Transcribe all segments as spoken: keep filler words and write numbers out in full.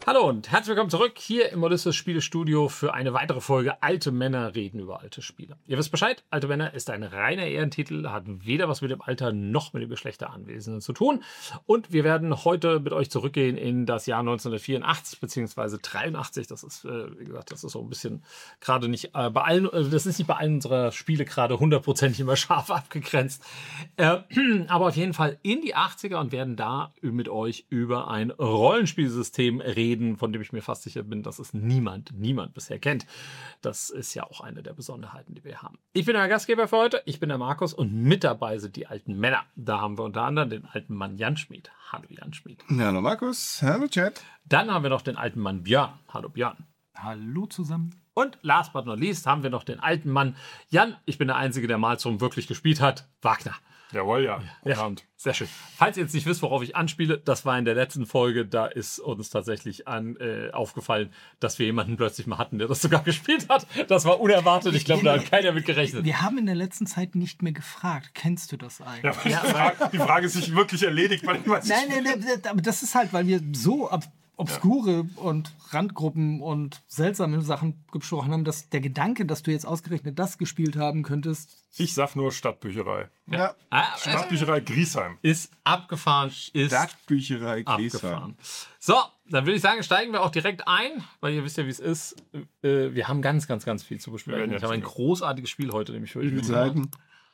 Hallo und herzlich willkommen zurück hier im Odysseus Spielestudio für eine weitere Folge Alte Männer reden über alte Spiele. Ihr wisst Bescheid, Alte Männer ist ein reiner Ehrentitel, hat weder was mit dem Alter noch mit dem Geschlecht der Anwesenden zu tun. Und wir werden heute mit euch zurückgehen in das Jahr neunzehnhundertvierundachtzig bzw. dreiundachtzig. Das ist, äh, wie gesagt, das ist so ein bisschen gerade nicht äh, bei allen, äh, das ist nicht bei allen unserer Spiele gerade hundertprozentig immer scharf abgegrenzt. Äh, aber auf jeden Fall in die achtziger und werden da mit euch über ein Rollenspielsystem reden, von dem ich mir fast sicher bin, dass es niemand, niemand bisher kennt. Das ist ja auch eine der Besonderheiten, die wir haben. Ich bin der Gastgeber für heute, ich bin der Markus und mit dabei sind die alten Männer. Da haben wir unter anderem den alten Mann Jan Schmid. Hallo Jan Schmid. Hallo Markus, hallo Chat. Dann haben wir noch den alten Mann Björn. Hallo Björn. Hallo zusammen. Und last but not least haben wir noch den alten Mann Jan. Ich bin der Einzige, der Malzum wirklich gespielt hat. Wagner. Jawohl, ja. ja. Sehr schön. Falls ihr jetzt nicht wisst, worauf ich anspiele, das war in der letzten Folge, da ist uns tatsächlich an, äh, aufgefallen, dass wir jemanden plötzlich mal hatten, der das sogar gespielt hat. Das war unerwartet. Ich glaube, da hat keiner mit gerechnet. Wir haben in der letzten Zeit nicht mehr gefragt. Kennst du das eigentlich? Ja, die, Frage, die Frage ist sich wirklich erledigt. Weil ich weiß nein, nein, nein, aber das ist halt, weil wir so ab obskure ja. und Randgruppen und seltsame Sachen gesprochen haben, dass der Gedanke, dass du jetzt ausgerechnet das gespielt haben könntest. Ich sag nur Stadtbücherei. Ja. Ah, Stadtbücherei Griesheim. Ist abgefahren. Ist Stadtbücherei Griesheim. Abgefahren. So, dann würde ich sagen, steigen wir auch direkt ein, weil ihr wisst ja, wie es ist. Äh, wir haben ganz, ganz, ganz viel zu besprechen. Ich habe ein großartiges Spiel heute, nämlich für euch. Wie viele Seiten?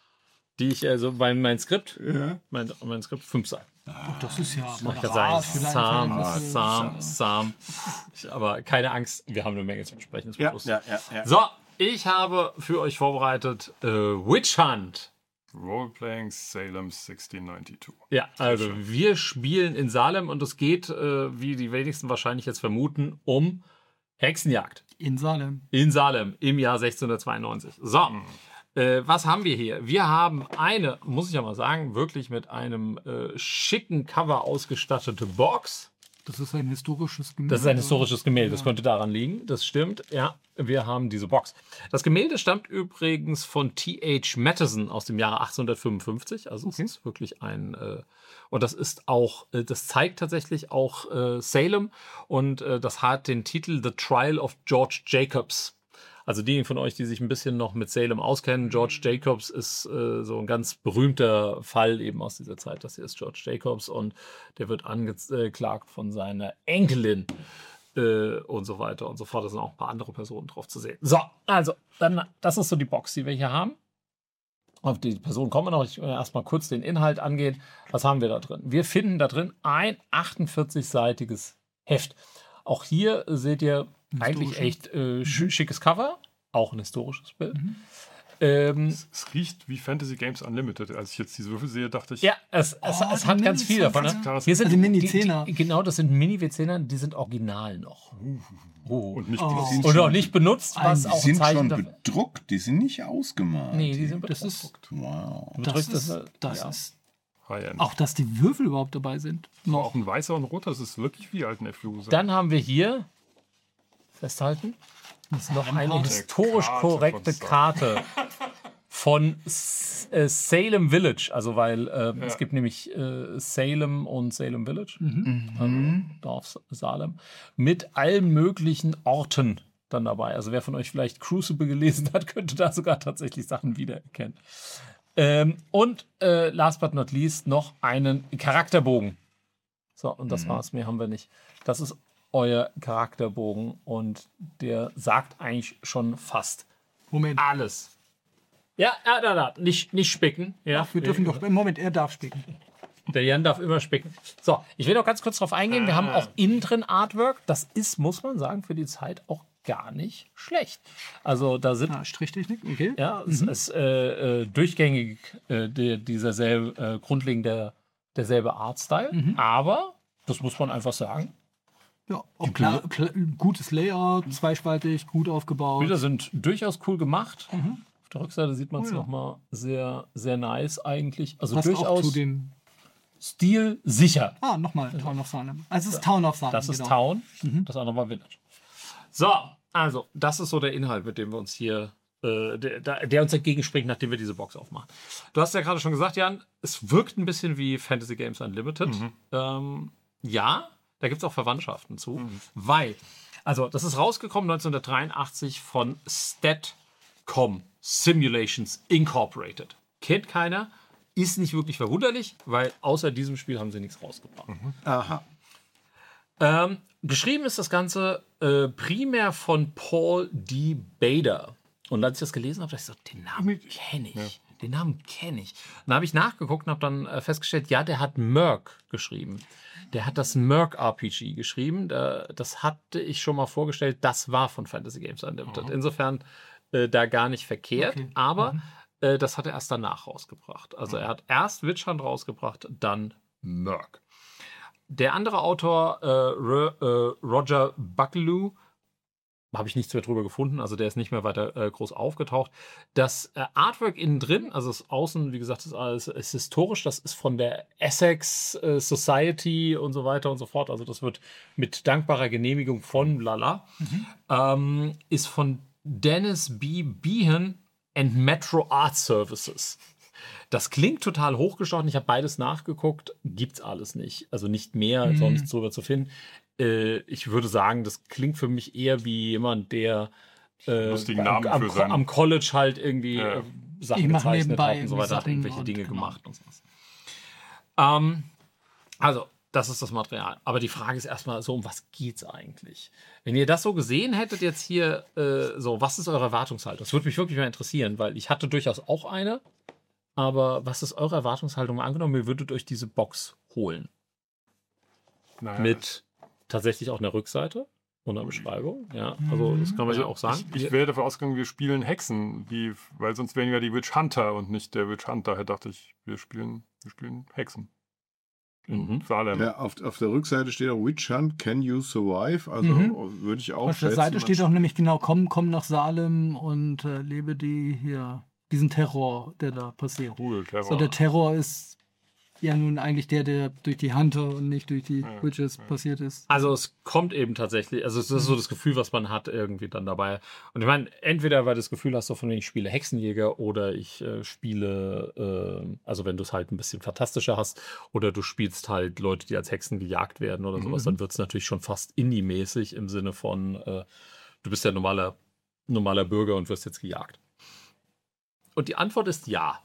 Die ich, also mein, mein Skript, ja. mein, mein Skript, fünf Seiten. Oh, das ist ja ich kann sagen, Sam, Sam, Sam. Aber keine Angst, wir haben eine Menge zu besprechen. Ja, ja, ja, ja. So, ich habe für euch vorbereitet äh, Witch Hunt. Roleplaying Salem sechzehnhundertzweiundneunzig. Ja, also wir spielen in Salem und es geht, äh, wie die wenigsten wahrscheinlich jetzt vermuten, um Hexenjagd. In Salem. In Salem im Jahr sechzehnhundertzweiundneunzig. So. Mhm. Äh, was haben wir hier? Wir haben eine, muss ich ja mal sagen, wirklich mit einem äh, schicken Cover ausgestattete Box. Das ist ein historisches Gemälde. Das ist ein historisches Gemälde, das könnte daran liegen, das stimmt. Ja, wir haben diese Box. Das Gemälde stammt übrigens von T H Matheson aus dem Jahre achtzehnhundertfünfundfünfzig. Also okay. Es ist wirklich ein, äh, und das ist auch, äh, das zeigt tatsächlich auch äh, Salem und äh, das hat den Titel The Trial of George Jacobs. Also die von euch, die sich ein bisschen noch mit Salem auskennen, George Jacobs ist äh, so ein ganz berühmter Fall eben aus dieser Zeit. Das hier ist George Jacobs und der wird angeklagt von seiner Enkelin äh, und so weiter und so fort. Da sind auch ein paar andere Personen drauf zu sehen. So, also, dann, das ist so die Box, die wir hier haben. Auf die Person kommen wir noch. Ich will erstmal kurz den Inhalt angehen. Was haben wir da drin? Wir finden da drin ein achtundvierzig-seitiges Heft. Auch hier seht ihr eigentlich echt äh, mhm. schickes Cover, auch ein historisches Bild. Mhm. Ähm, es, es riecht wie Fantasy Games Unlimited. Als ich jetzt diese Würfel sehe, dachte ich... Ja, es, es, oh, es hat ganz viel davon. Ne? Hier sind also Mini-Zehner. Genau, das sind Mini-W zehner, die sind original noch. Oh. Und nicht oh. benutzt. Und auch nicht benutzt, was die auch sind Zeichen schon bedruckt, die sind nicht ausgemalt. Nee, die sind bedruckt. Das ist, wow. das ist, das, das ja. ist High-End. Auch, dass die Würfel überhaupt dabei sind. Noch. Auch ein weißer und roter, das ist wirklich wie alten F U. Dann haben wir hier, festhalten, ist noch eine historisch Karte korrekte von Karte von äh, Salem Village. Also, weil äh, ja. es gibt nämlich äh, Salem und Salem Village, mhm. also Dorf Salem, mit allen möglichen Orten dann dabei. Also, wer von euch vielleicht Crucible gelesen hat, könnte da sogar tatsächlich Sachen wiedererkennen. Ähm, und äh, last but not least noch einen Charakterbogen. So, und das mhm. war's. Mehr haben wir nicht. Das ist euer Charakterbogen und der sagt eigentlich schon fast Moment. alles. Ja, ja, da, da. Nicht, nicht spicken. Ja. Ach, wir dürfen doch. Moment, er darf spicken. Der Jan darf immer spicken. So, ich will noch ganz kurz drauf eingehen. Wir haben auch innen drin Artwork. Das ist, muss man sagen, für die Zeit auch gar nicht schlecht. Also da sind ah, Strichtechnik, okay. Ja, es mhm. ist äh, äh, durchgängig äh, die, dieser selbe, äh, grundlegend der, derselbe Artstyle, mhm. aber das muss man einfach sagen. Ja, auch klar, klar, gutes Layout, zweispaltig, gut aufgebaut. Bilder sind durchaus cool gemacht. Mhm. Auf der Rückseite sieht man es oh, ja. nochmal sehr, sehr nice eigentlich. Also passt durchaus auch zu den Stil sicher. Ah, nochmal Town of Salem. Also es ist Town of Salem. Das ist genau. Town, mhm. das andere war Village. So, also, das ist so der Inhalt, mit dem wir uns hier, äh, der, der uns entgegenspringt, nachdem wir diese Box aufmachen. Du hast ja gerade schon gesagt, Jan, es wirkt ein bisschen wie Fantasy Games Unlimited. Mhm. Ähm, ja, Da gibt es auch Verwandtschaften zu, mhm. weil, also das ist rausgekommen neunzehnhundertdreiundachtzig von Statcom Simulations Incorporated. Kennt keiner, ist nicht wirklich verwunderlich, weil außer diesem Spiel haben sie nichts rausgebracht. Mhm. Aha. Ähm, geschrieben ist das Ganze äh, primär von Paul D. Bader. Und als ich das gelesen habe, dachte ich so, den Namen kenne ich. Ja. Den Namen kenne ich. Dann habe ich nachgeguckt und habe dann äh, festgestellt, ja, der hat Merc geschrieben. Der hat das Merc R P G geschrieben. Da, das hatte ich schon mal vorgestellt. Das war von Fantasy Games Unlimited. Oh. Insofern äh, da gar nicht verkehrt. Okay. Aber mhm. äh, das hat er erst danach rausgebracht. Also er hat erst Witch Hunt rausgebracht, dann Merc. Der andere Autor, äh, R- äh, Roger Buckelew, habe ich nichts mehr drüber gefunden, also der ist nicht mehr weiter äh, groß aufgetaucht. Das äh, Artwork innen drin, also das Außen, wie gesagt, ist alles ist historisch, das ist von der Essex äh, Society und so weiter und so fort, also das wird mit dankbarer Genehmigung von Lala, mhm. ähm, ist von Dennis B. Behan and Metro Art Services. Das klingt total hochgestochen. Ich habe beides nachgeguckt. Gibt's alles nicht. Also nicht mehr, mhm. ist auch nichts drüber zu finden. Äh, ich würde sagen, das klingt für mich eher wie jemand, der äh, lustigen Namen am, für am, sein am College halt irgendwie ja. äh, Sachen gezeichnet hat und so weiter, hat irgendwelche Dinge genau. gemacht und sowas. Ähm, also, das ist das Material. Aber die Frage ist erstmal so, um was geht's eigentlich? Wenn ihr das so gesehen hättet jetzt hier, äh, so, was ist eure Erwartungshaltung? Das würde mich wirklich mal interessieren, weil ich hatte durchaus auch eine. Aber was ist eure Erwartungshaltung? Angenommen, ihr würdet euch diese Box holen. Naja, mit tatsächlich auch einer Rückseite und einer Beschreibung. Ja, also das kann man also ja auch sagen. Ich, ich wäre davon ausgegangen, wir spielen Hexen, die, weil sonst wären wir die Witch Hunter und nicht der Witch Hunter. Daher dachte ich, wir spielen, wir spielen Hexen. In Mhm. Salem. Ja, auf, auf der Rückseite steht auch Witch Hunt, Can You Survive? Also Mhm. würde ich auch Auf der schätzen, Seite steht man- auch nämlich genau, komm, komm nach Salem und äh, lebe die hier, diesen Terror, der da passiert. Cool, Terror. So, der Terror ist ja nun eigentlich der, der durch die Hunter und nicht durch die Ja, Witches ja. passiert ist. Also es kommt eben tatsächlich, also es ist so das Gefühl, was man hat irgendwie dann dabei. Und ich meine, entweder weil du das Gefühl hast, so von wegen ich spiele Hexenjäger oder ich äh, spiele, äh, also wenn du es halt ein bisschen fantastischer hast, oder du spielst halt Leute, die als Hexen gejagt werden oder sowas, Mhm. dann wird es natürlich schon fast Indie-mäßig im Sinne von, äh, du bist ja normaler, normaler Bürger und wirst jetzt gejagt. Und die Antwort ist ja.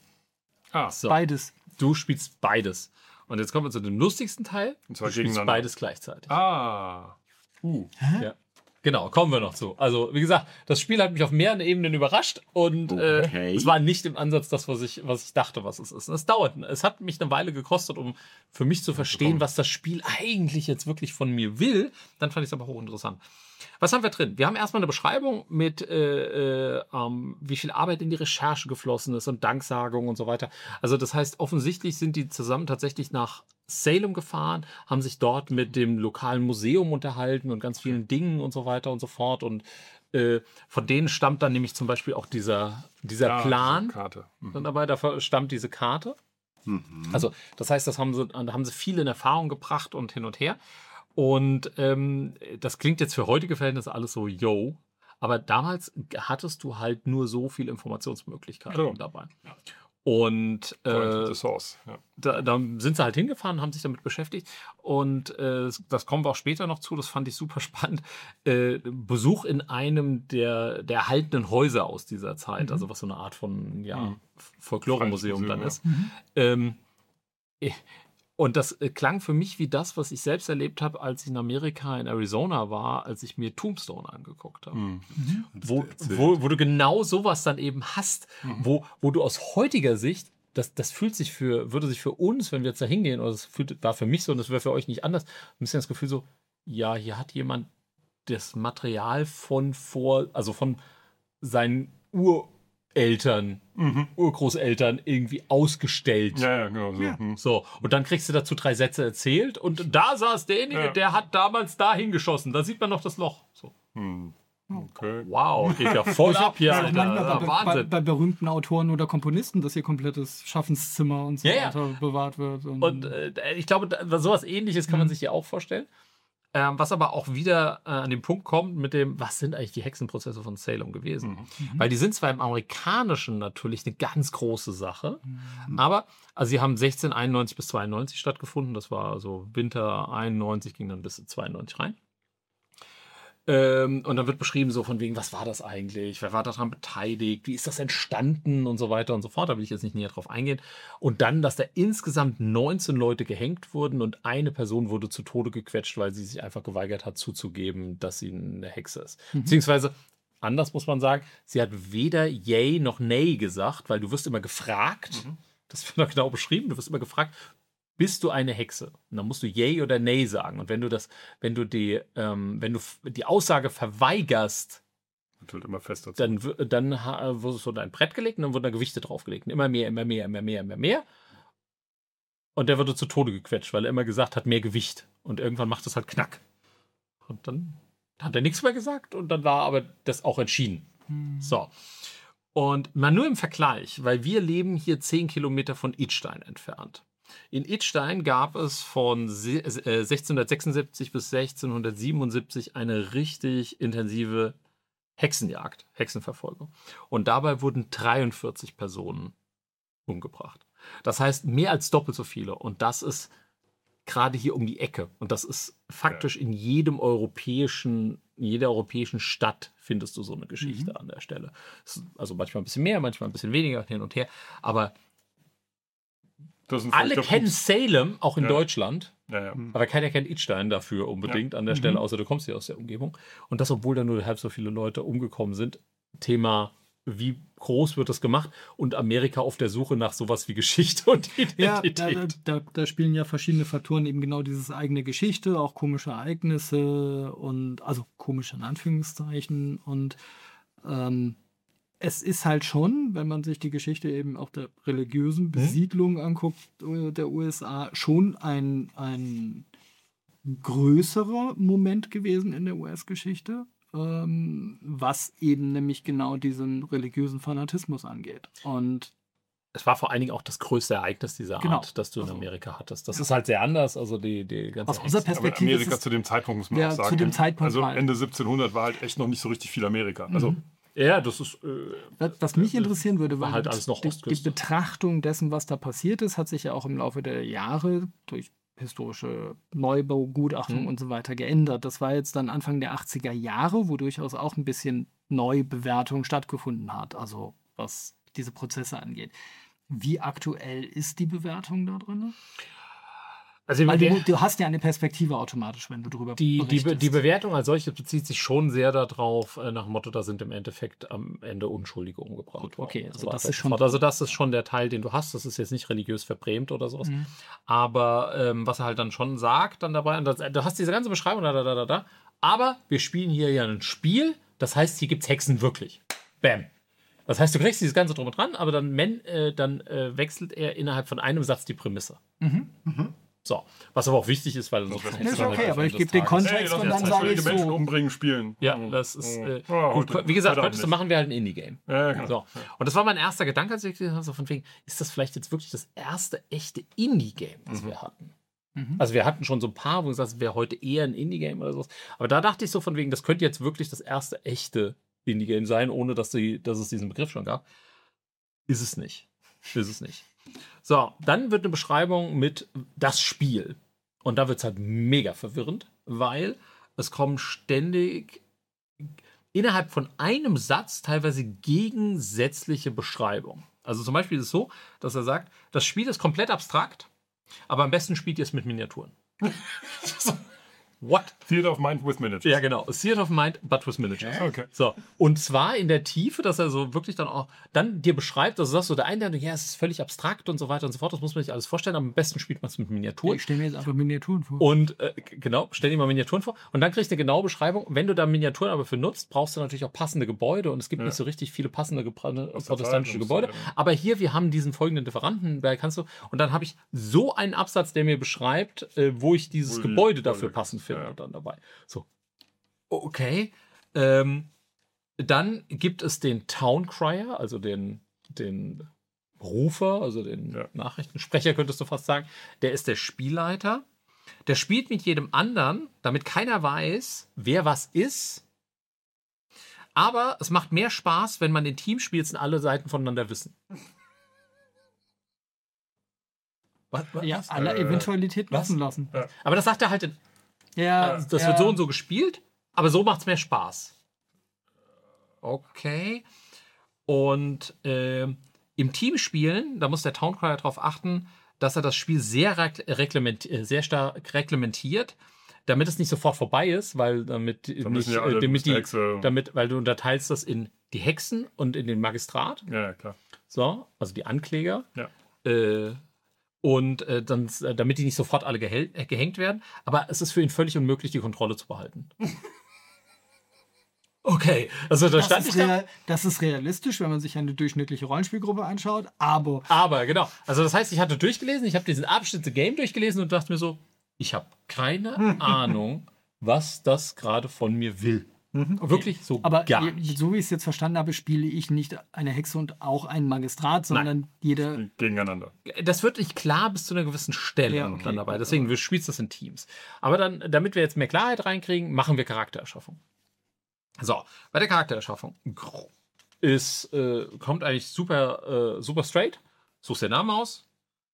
Ah, So. Beides. Du spielst beides. Und jetzt kommen wir zu dem lustigsten Teil. Und zwar Du spielst gegeneinander. beides gleichzeitig. Ah. Uh. Ja. Genau, kommen wir noch zu. Also, wie gesagt, das Spiel hat mich auf mehreren Ebenen überrascht und Okay. äh, es war nicht im Ansatz das, was ich, was ich dachte, was es ist. Es dauert. Es hat mich eine Weile gekostet, um für mich zu verstehen, was das Spiel eigentlich jetzt wirklich von mir will. Dann fand ich es aber hochinteressant. Was haben wir drin? Wir haben erstmal eine Beschreibung mit, äh, äh, ähm, wie viel Arbeit in die Recherche geflossen ist und Danksagung und so weiter. Also das heißt, offensichtlich sind die zusammen tatsächlich nach Salem gefahren, haben sich dort mit dem lokalen Museum unterhalten und ganz vielen Dingen und so weiter und so fort. Und äh, von denen stammt dann nämlich zum Beispiel auch dieser, dieser Ja, Plan. diese Karte. Mhm. Dann dabei, da stammt diese Karte. Also das heißt, das haben sie, da haben sie viel in Erfahrung gebracht und hin und her. Und ähm, das klingt jetzt für heutige Verhältnisse alles so, yo. Aber damals hattest du halt nur so viele Informationsmöglichkeiten Ja. dabei. Und Point of äh, the Source. Ja. da, da sind sie halt hingefahren, haben sich damit beschäftigt. Und äh, das kommen wir auch später noch zu, das fand ich super spannend. Äh, Besuch in einem der, der erhaltenen Häuser aus dieser Zeit, also was so eine Art von ja, Mhm. Folklore-Museum dann Ja. ist. Ähm, eh, und das äh, klang für mich wie das, was ich selbst erlebt habe, als ich in Amerika, in Arizona war, als ich mir Tombstone angeguckt habe. Mhm. Wo, wo, wo du genau sowas dann eben hast, wo, wo du aus heutiger Sicht, das, das fühlt sich für, würde sich für uns, wenn wir jetzt da hingehen, oder das fühlt, war für mich so und das wäre für euch nicht anders, ein bisschen das Gefühl so, ja, hier hat jemand das Material von vor, also von seinen Ureltern, Mhm. Urgroßeltern irgendwie ausgestellt. Ja, ja, genau so. Mhm. So, und dann kriegst du dazu drei Sätze erzählt und da saß derjenige, Ja. der hat damals da hingeschossen. Da sieht man noch das Loch. So. Mhm. Okay. Wow, geht ja voll ab hier, Ja, Alter. manchmal Ja, bei, bei, Wahnsinn. bei berühmten Autoren oder Komponisten, dass ihr komplettes Schaffenszimmer und so Ja, ja. weiter bewahrt wird. Und, Und äh, ich glaube, da- sowas Ähnliches kann man sich hier auch vorstellen. Ähm, was aber auch wieder äh, an den Punkt kommt mit dem, was sind eigentlich die Hexenprozesse von Salem gewesen? Mhm. Weil die sind zwar im Amerikanischen natürlich eine ganz große Sache, mhm. aber also sie haben sechzehnhunderteinundneunzig bis zweiundneunzig stattgefunden. Das war also Winter einundneunzig, ging dann bis zweiundneunzig rein. Ähm, und dann wird beschrieben so von wegen, was war das eigentlich? Wer war daran beteiligt? Wie ist das entstanden? Und so weiter und so fort. Da will ich jetzt nicht näher drauf eingehen. Und dann, dass da insgesamt neunzehn Leute gehängt wurden und eine Person wurde zu Tode gequetscht, weil sie sich einfach geweigert hat zuzugeben, dass sie eine Hexe ist. Mhm. Beziehungsweise, anders muss man sagen, sie hat weder Yay noch Nay gesagt, weil du wirst immer gefragt, mhm. das wird noch genau beschrieben, du wirst immer gefragt, bist du eine Hexe? Und dann musst du Yay oder Nay sagen. Und wenn du das, wenn du die, ähm, wenn du die Aussage verweigerst, wird immer fester. Dann, dann wurde so ein Brett gelegt und dann wurden da Gewichte draufgelegt. Und immer mehr, immer mehr, immer mehr, immer mehr. Und der wurde zu Tode gequetscht, weil er immer gesagt hat, mehr Gewicht. Und irgendwann macht es halt Knack. Und dann hat er nichts mehr gesagt und dann war aber das auch entschieden. Hm. So. Und mal nur im Vergleich, weil wir leben hier zehn Kilometer von Idstein entfernt. In Idstein gab es von sechzehnhundertsechsundsiebzig bis sechzehnhundertsiebenundsiebzig eine richtig intensive Hexenjagd, Hexenverfolgung. Und dabei wurden dreiundvierzig Personen umgebracht. Das heißt, mehr als doppelt so viele. Und das ist gerade hier um die Ecke. Und das ist faktisch ja. in jedem europäischen, in jeder europäischen Stadt findest du so eine Geschichte mhm. an der Stelle. Also manchmal ein bisschen mehr, manchmal ein bisschen weniger, hin und her. Aber alle kennen Salem, auch in ja. Deutschland, ja, ja. aber keiner kennt Idstein dafür unbedingt ja. an der Stelle, mhm. außer du kommst hier aus der Umgebung. Und das, obwohl da nur halb so viele Leute umgekommen sind. Thema, wie groß wird das gemacht? Und Amerika auf der Suche nach sowas wie Geschichte und Identität. Ja, da, da, da spielen ja verschiedene Faktoren eben genau dieses eigene Geschichte, auch komische Ereignisse und, also komische in Anführungszeichen und ähm, es ist halt schon, wenn man sich die Geschichte eben auch der religiösen Besiedlung anguckt, der U S A, schon ein, ein größerer Moment gewesen in der U S-Geschichte, ähm, was eben nämlich genau diesen religiösen Fanatismus angeht. Und es war vor allen Dingen auch das größte Ereignis dieser Art, genau. das du in Amerika hattest. Das ja. ist halt sehr anders. Also die, die ganze Aus unserer Perspektive. Aber Amerika zu dem Zeitpunkt, muss man ja, auch sagen. Zu dem Zeitpunkt also Ende siebzehnhundert war halt echt noch nicht so richtig viel Amerika. Also mhm. Ja, das ist. Äh, was, was mich interessieren würde, war halt alles noch die, die Betrachtung dessen, was da passiert ist, hat sich ja auch im Laufe der Jahre durch historische Neubaugutachtung hm. und so weiter geändert. Das war jetzt dann Anfang der achtziger Jahre, wo durchaus auch ein bisschen Neubewertung stattgefunden hat, also was diese Prozesse angeht. Wie aktuell ist die Bewertung da drin? Also Weil du, du hast ja eine Perspektive automatisch, wenn du darüber die, berichtest. Die, die Bewertung als solches bezieht sich schon sehr darauf, nach dem Motto, da sind im Endeffekt am Ende Unschuldige umgebracht worden. Okay, also so das ist schon... Also das ist schon der Teil, den du hast. Das ist jetzt nicht religiös verbrämt oder sowas. Mhm. Aber ähm, was er halt dann schon sagt dann dabei, und das, du hast diese ganze Beschreibung, da, da, da, da, da, aber wir spielen hier ja ein Spiel, das heißt, hier gibt es Hexen wirklich. Bam. Das heißt, du kriegst dieses Ganze drum und dran, aber dann, äh, dann äh, wechselt er innerhalb von einem Satz die Prämisse. Mhm. Mhm. So, was aber auch wichtig ist, weil... Das ist okay, halt aber ich gebe den Kontext hey, und dann sage ich so... Menschen umbringen, spielen. Ja, das ist... Äh, oh, gut, wie gesagt, könntest du machen wir halt ein Indie-Game. Ja, genau. So. Und das war mein erster Gedanke, als ich gesagt habe, so von wegen, ist das vielleicht jetzt wirklich das erste echte Indie-Game, das mhm. wir hatten? Mhm. Also wir hatten schon so ein paar, wo gesagt, es wäre heute eher ein Indie-Game oder sowas. Aber da dachte ich so von wegen, das könnte jetzt wirklich das erste echte Indie-Game sein, ohne dass, die, dass es diesen Begriff schon gab. Ist es nicht. Ist es nicht. So, dann wird eine Beschreibung mit das Spiel. Und da wird es halt mega verwirrend, weil es kommen ständig innerhalb von einem Satz teilweise gegensätzliche Beschreibungen. Also zum Beispiel ist es so, dass er sagt, das Spiel ist komplett abstrakt, aber am besten spielt ihr es mit Miniaturen. What? Theater of Mind with Miniatures. Ja, genau. Theater of Mind, but with Miniatures. Okay. So. Und zwar in der Tiefe, dass er so wirklich dann auch dann dir beschreibt, dass du sagst, so der eine, ja, es ist völlig abstrakt und so weiter und so fort, das muss man sich alles vorstellen, aber am besten spielt man es mit Miniaturen. Ich stelle mir jetzt einfach Miniaturen vor. Und äh, genau, stell dir mal Miniaturen vor. Und dann kriegst du eine genaue Beschreibung. Wenn du da Miniaturen aber für nutzt, brauchst du natürlich auch passende Gebäude und es gibt ja. nicht so richtig viele passende ge protestantische Gebäude. Aber hier, wir haben diesen folgenden Lieferanten, da kannst du, und dann habe ich so einen Absatz, der mir beschreibt, äh, wo ich dieses Ui, Gebäude dafür passend finde, ja. dann dabei. So. Okay. Ähm, dann gibt es den Town Crier, also den, den Rufer, also den ja. Nachrichtensprecher, könntest du fast sagen. Der ist der Spielleiter. Der spielt mit jedem anderen, damit keiner weiß, wer was ist. Aber es macht mehr Spaß, wenn man in Teams spielt und alle Seiten voneinander wissen. Was, was, Ja, was? alle Äh, Eventualitäten was? offen lassen. Aber das sagt er halt, in, Ja, also das ja. wird so und so gespielt, aber so macht es mehr Spaß. Okay. Und äh, im Teamspielen, da muss der Towncrier darauf achten, dass er das Spiel sehr, reglement, sehr stark reglementiert, damit es nicht sofort vorbei ist, weil damit Dann nicht, müssen ja alle äh, damit die die, Hexe. damit, weil du unterteilst das in die Hexen und in den Magistrat, Ja, ja, klar. so, also die Ankläger. Ja. Äh, und äh, dann, äh, damit die nicht sofort alle gehält, äh, gehängt werden. Aber es ist für ihn völlig unmöglich, die Kontrolle zu behalten. Okay, also da Das stand ist, ich da. real, das ist realistisch, wenn man sich eine durchschnittliche Rollenspielgruppe anschaut, aber Aber genau, also das heißt, ich hatte durchgelesen, ich habe diesen Abschnitt The Game durchgelesen und dachte mir so, ich habe keine Ahnung, was das gerade von mir will. Wirklich so Aber gar je- nicht. so wie ich es jetzt verstanden habe, spiele ich nicht eine Hexe und auch einen Magistrat, sondern jeder. Gegeneinander. Das wird nicht klar bis zu einer gewissen Stelle Ja, okay. dann dabei. Deswegen, wir spielen das in Teams. Aber dann, damit wir jetzt mehr Klarheit reinkriegen, machen wir Charaktererschaffung. So, bei der Charaktererschaffung ist, äh, kommt eigentlich super, äh, super straight. Suchst den Namen aus.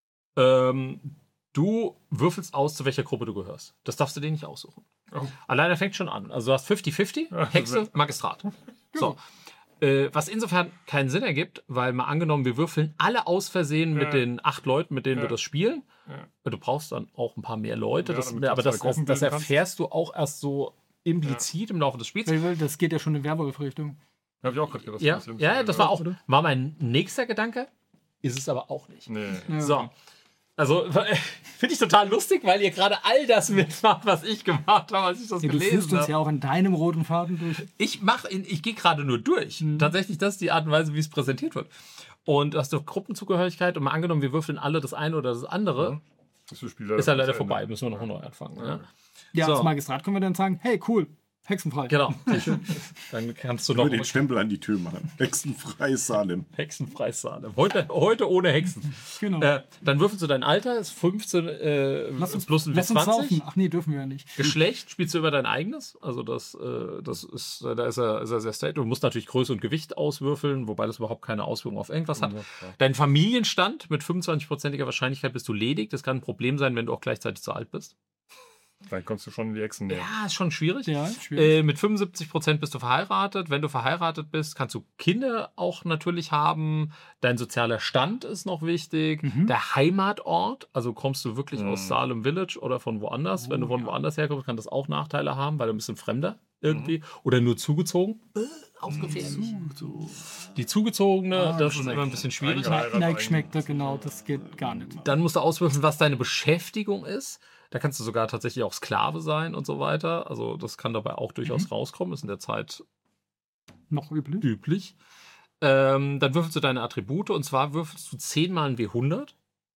Ähm, du würfelst aus, zu welcher Gruppe du gehörst. Das darfst du dir nicht aussuchen. Oh. Alleine fängt schon an. Also du hast fünfzig fünfzig, Hexe, Magistrat. So. Äh, was insofern keinen Sinn ergibt, weil mal angenommen, wir würfeln alle aus Versehen mit Ja. den acht Leuten, mit denen Ja. wir das spielen. Ja. Du brauchst dann auch ein paar mehr Leute. Ja, Das, damit du aber zwei das, das, Gruppen das bilden kannst. erfährst du auch erst so implizit im Laufe des Spiels. Das geht ja schon in Werwolf-Richtung. Habe ich auch gerade gedacht. Ja, ein bisschen- ja, das war auch oder? war mein nächster Gedanke. Ist es aber auch nicht. Nee. Ja. So. Also, finde ich total lustig, weil ihr gerade all das mitmacht, was ich gemacht habe, als ich das Ja, du gelesen führst uns habe. ja auch in deinem roten Faden durch. Ich mache, ich gehe gerade nur durch. Mhm. Tatsächlich, das ist die Art und Weise, wie es präsentiert wird. Und du hast doch Gruppenzugehörigkeit und mal angenommen, wir würfeln alle das eine oder das andere, Das ist, Spieler ist ja leider zu Ende. vorbei. Müssen wir noch neu anfangen. Ja. Ja, So. als Magistrat können wir dann sagen, hey, cool, hexenfrei. Genau. Dann kannst du noch Nur den Stempel an die Tür machen. Hexenfrei Salem. Hexenfrei Salem. Heute, heute ohne Hexen. Genau. Äh, dann würfelst du dein Alter, ist fünfzehn äh, Lass uns, plus ein W lass uns zwanzig. saufen. Ach nee, dürfen wir ja nicht. Geschlecht spielst du über dein eigenes. Also das, äh, das ist, da ist er, ist er sehr straight. Du musst natürlich Größe und Gewicht auswürfeln, wobei das überhaupt keine Auswirkung auf irgendwas hat. Dein Familienstand mit fünfundzwanzig-prozentiger Wahrscheinlichkeit bist du ledig. Das kann ein Problem sein, wenn du auch gleichzeitig zu alt bist. Dann kommst du schon in die Echsen näher. Ja, ist schon schwierig. Ja, schwierig. Äh, mit fünfundsiebzig Prozent bist du verheiratet. Wenn du verheiratet bist, kannst du Kinder auch natürlich haben. Dein sozialer Stand ist noch wichtig. Mhm. Der Heimatort, also kommst du wirklich Mhm. aus Salem Village oder von woanders. Wenn du Oh, von ja. woanders herkommst, kann das auch Nachteile haben, weil du ein bisschen fremder irgendwie. Oder nur zugezogen. Äh, Ausgefährlich. Die zugezogene, Ah, das ist das immer ein bisschen schwierig. Eingeheiratet. Nein, geschmeckt, genau, das geht gar nicht. Dann musst du auswürfeln, was deine Beschäftigung ist. Da kannst du sogar tatsächlich auch Sklave sein und so weiter. Also das kann dabei auch durchaus Mhm. rauskommen. Ist in der Zeit Noch üblich. üblich. Ähm, dann würfelst du deine Attribute und zwar würfelst du zehnmal ein W hundert.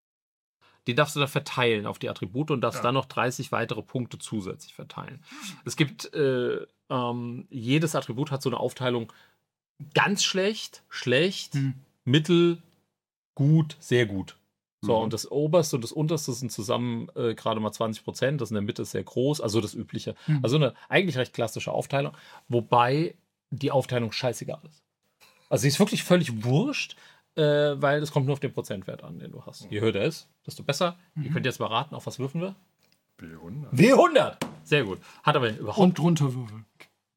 Die darfst du dann verteilen auf die Attribute und darfst Ja. dann noch dreißig weitere Punkte zusätzlich verteilen. Es gibt, äh, ähm, jedes Attribut hat so eine Aufteilung ganz schlecht, schlecht, Hm. mittel, gut, sehr gut. So, Mhm. und das oberste und das unterste sind zusammen äh, gerade mal zwanzig Prozent. Das in der Mitte ist sehr groß, also das übliche. Mhm. Also eine eigentlich recht klassische Aufteilung, wobei die Aufteilung scheißegal ist. Also sie ist wirklich völlig wurscht, äh, weil es kommt nur auf den Prozentwert an, den du hast. Je höher der ist, desto besser. Ihr könnt jetzt mal raten, auf was würfen wir? B hundert. W hundert! Sehr gut. Hat aber überhaupt Und drunter würfeln.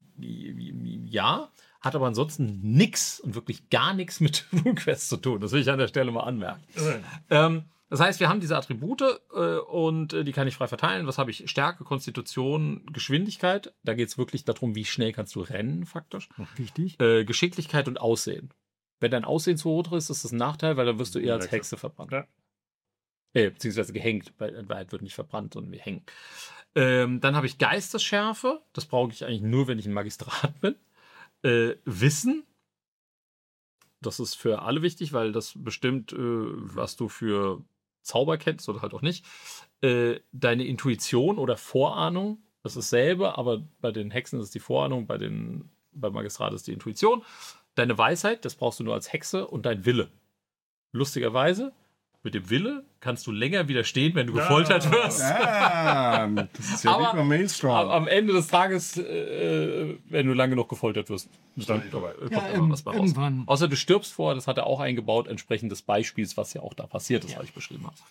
ja, hat aber ansonsten nichts und wirklich gar nichts mit RuneQuest zu tun. Das will ich an der Stelle mal anmerken. Ähm, das heißt, wir haben diese Attribute äh, und äh, die kann ich frei verteilen. Was habe ich? Stärke, Konstitution, Geschwindigkeit. Da geht es wirklich darum, wie schnell kannst du rennen, faktisch. Wichtig. Äh, Geschicklichkeit und Aussehen. Wenn dein Aussehen zu hoch ist, ist das ein Nachteil, weil dann wirst du eher als Hexe. Hexe verbrannt. Ja. Äh, beziehungsweise gehängt, weil in Wahrheit wird nicht verbrannt, sondern wir hängen. Ähm, dann habe ich Geistesschärfe. Das brauche ich eigentlich nur, wenn ich ein Magistrat bin. Äh, Wissen. Das ist für alle wichtig, weil das bestimmt, äh, was du für Zauber kennst oder halt auch nicht. Äh, deine Intuition oder Vorahnung, das ist dasselbe, aber bei den Hexen ist es die Vorahnung, bei den beim Magistrat ist die Intuition. Deine Weisheit, das brauchst du nur als Hexe und dein Wille. Lustigerweise, Mit dem Wille kannst du länger widerstehen, wenn du gefoltert wirst. Ah, das ist ja Aber- nicht mal Maelstrom. Aber am Ende des Tages, äh, wenn du lange noch gefoltert wirst, dann kommt Ja, immer irgend- was bei raus. irgendwann. Außer du stirbst vor, das hat er auch eingebaut, entsprechend des Beispiels, was ja auch da passiert ist, was ich beschrieben habe.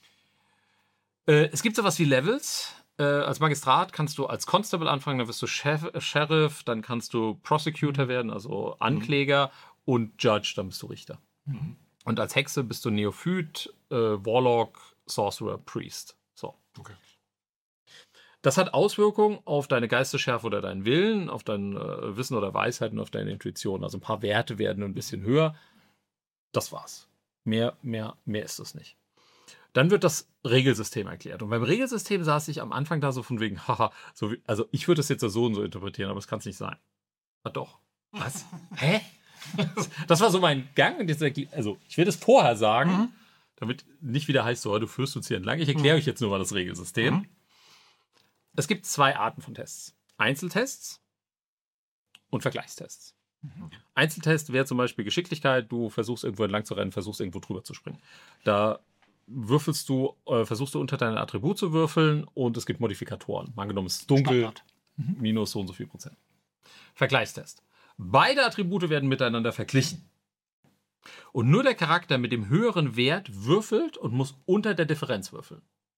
Äh, es gibt sowas wie Levels. Äh, als Magistrat kannst du als Constable anfangen, dann wirst du Chef, äh, Sheriff, dann kannst du Prosecutor werden, also Ankläger, und Judge, dann bist du Richter. Und als Hexe bist du Neophyt, äh, Warlock, Sorcerer, Priest. So. Okay. Das hat Auswirkungen auf deine Geistesschärfe oder deinen Willen, auf dein äh, Wissen oder Weisheit und auf deine Intuition. Also ein paar Werte werden ein bisschen höher. Das war's. Mehr, mehr, mehr ist es nicht. Dann wird das Regelsystem erklärt. Und beim Regelsystem saß ich am Anfang da so von wegen, haha, so wie, also ich würde das jetzt so und so interpretieren, aber es kann es nicht sein. Ah doch. Was? Hä? Das war so mein Gang. Und jetzt, erkl- also ich will das vorher sagen, Mhm. damit nicht wieder heißt, so, du führst uns hier entlang. Ich erkläre euch jetzt nur mal das Regelsystem. Mhm. Es gibt zwei Arten von Tests. Einzeltests und Vergleichstests. Einzeltest wäre zum Beispiel Geschicklichkeit. Du versuchst irgendwo entlang zu rennen, versuchst irgendwo drüber zu springen. Da würfelst du, äh, versuchst du unter dein Attribut zu würfeln und es gibt Modifikatoren. Mal angenommen, es ist dunkel, Standard. minus so und so viel Prozent. Vergleichstest. Beide Attribute werden miteinander verglichen. Und nur der Charakter mit dem höheren Wert würfelt und muss unter der Differenz würfeln.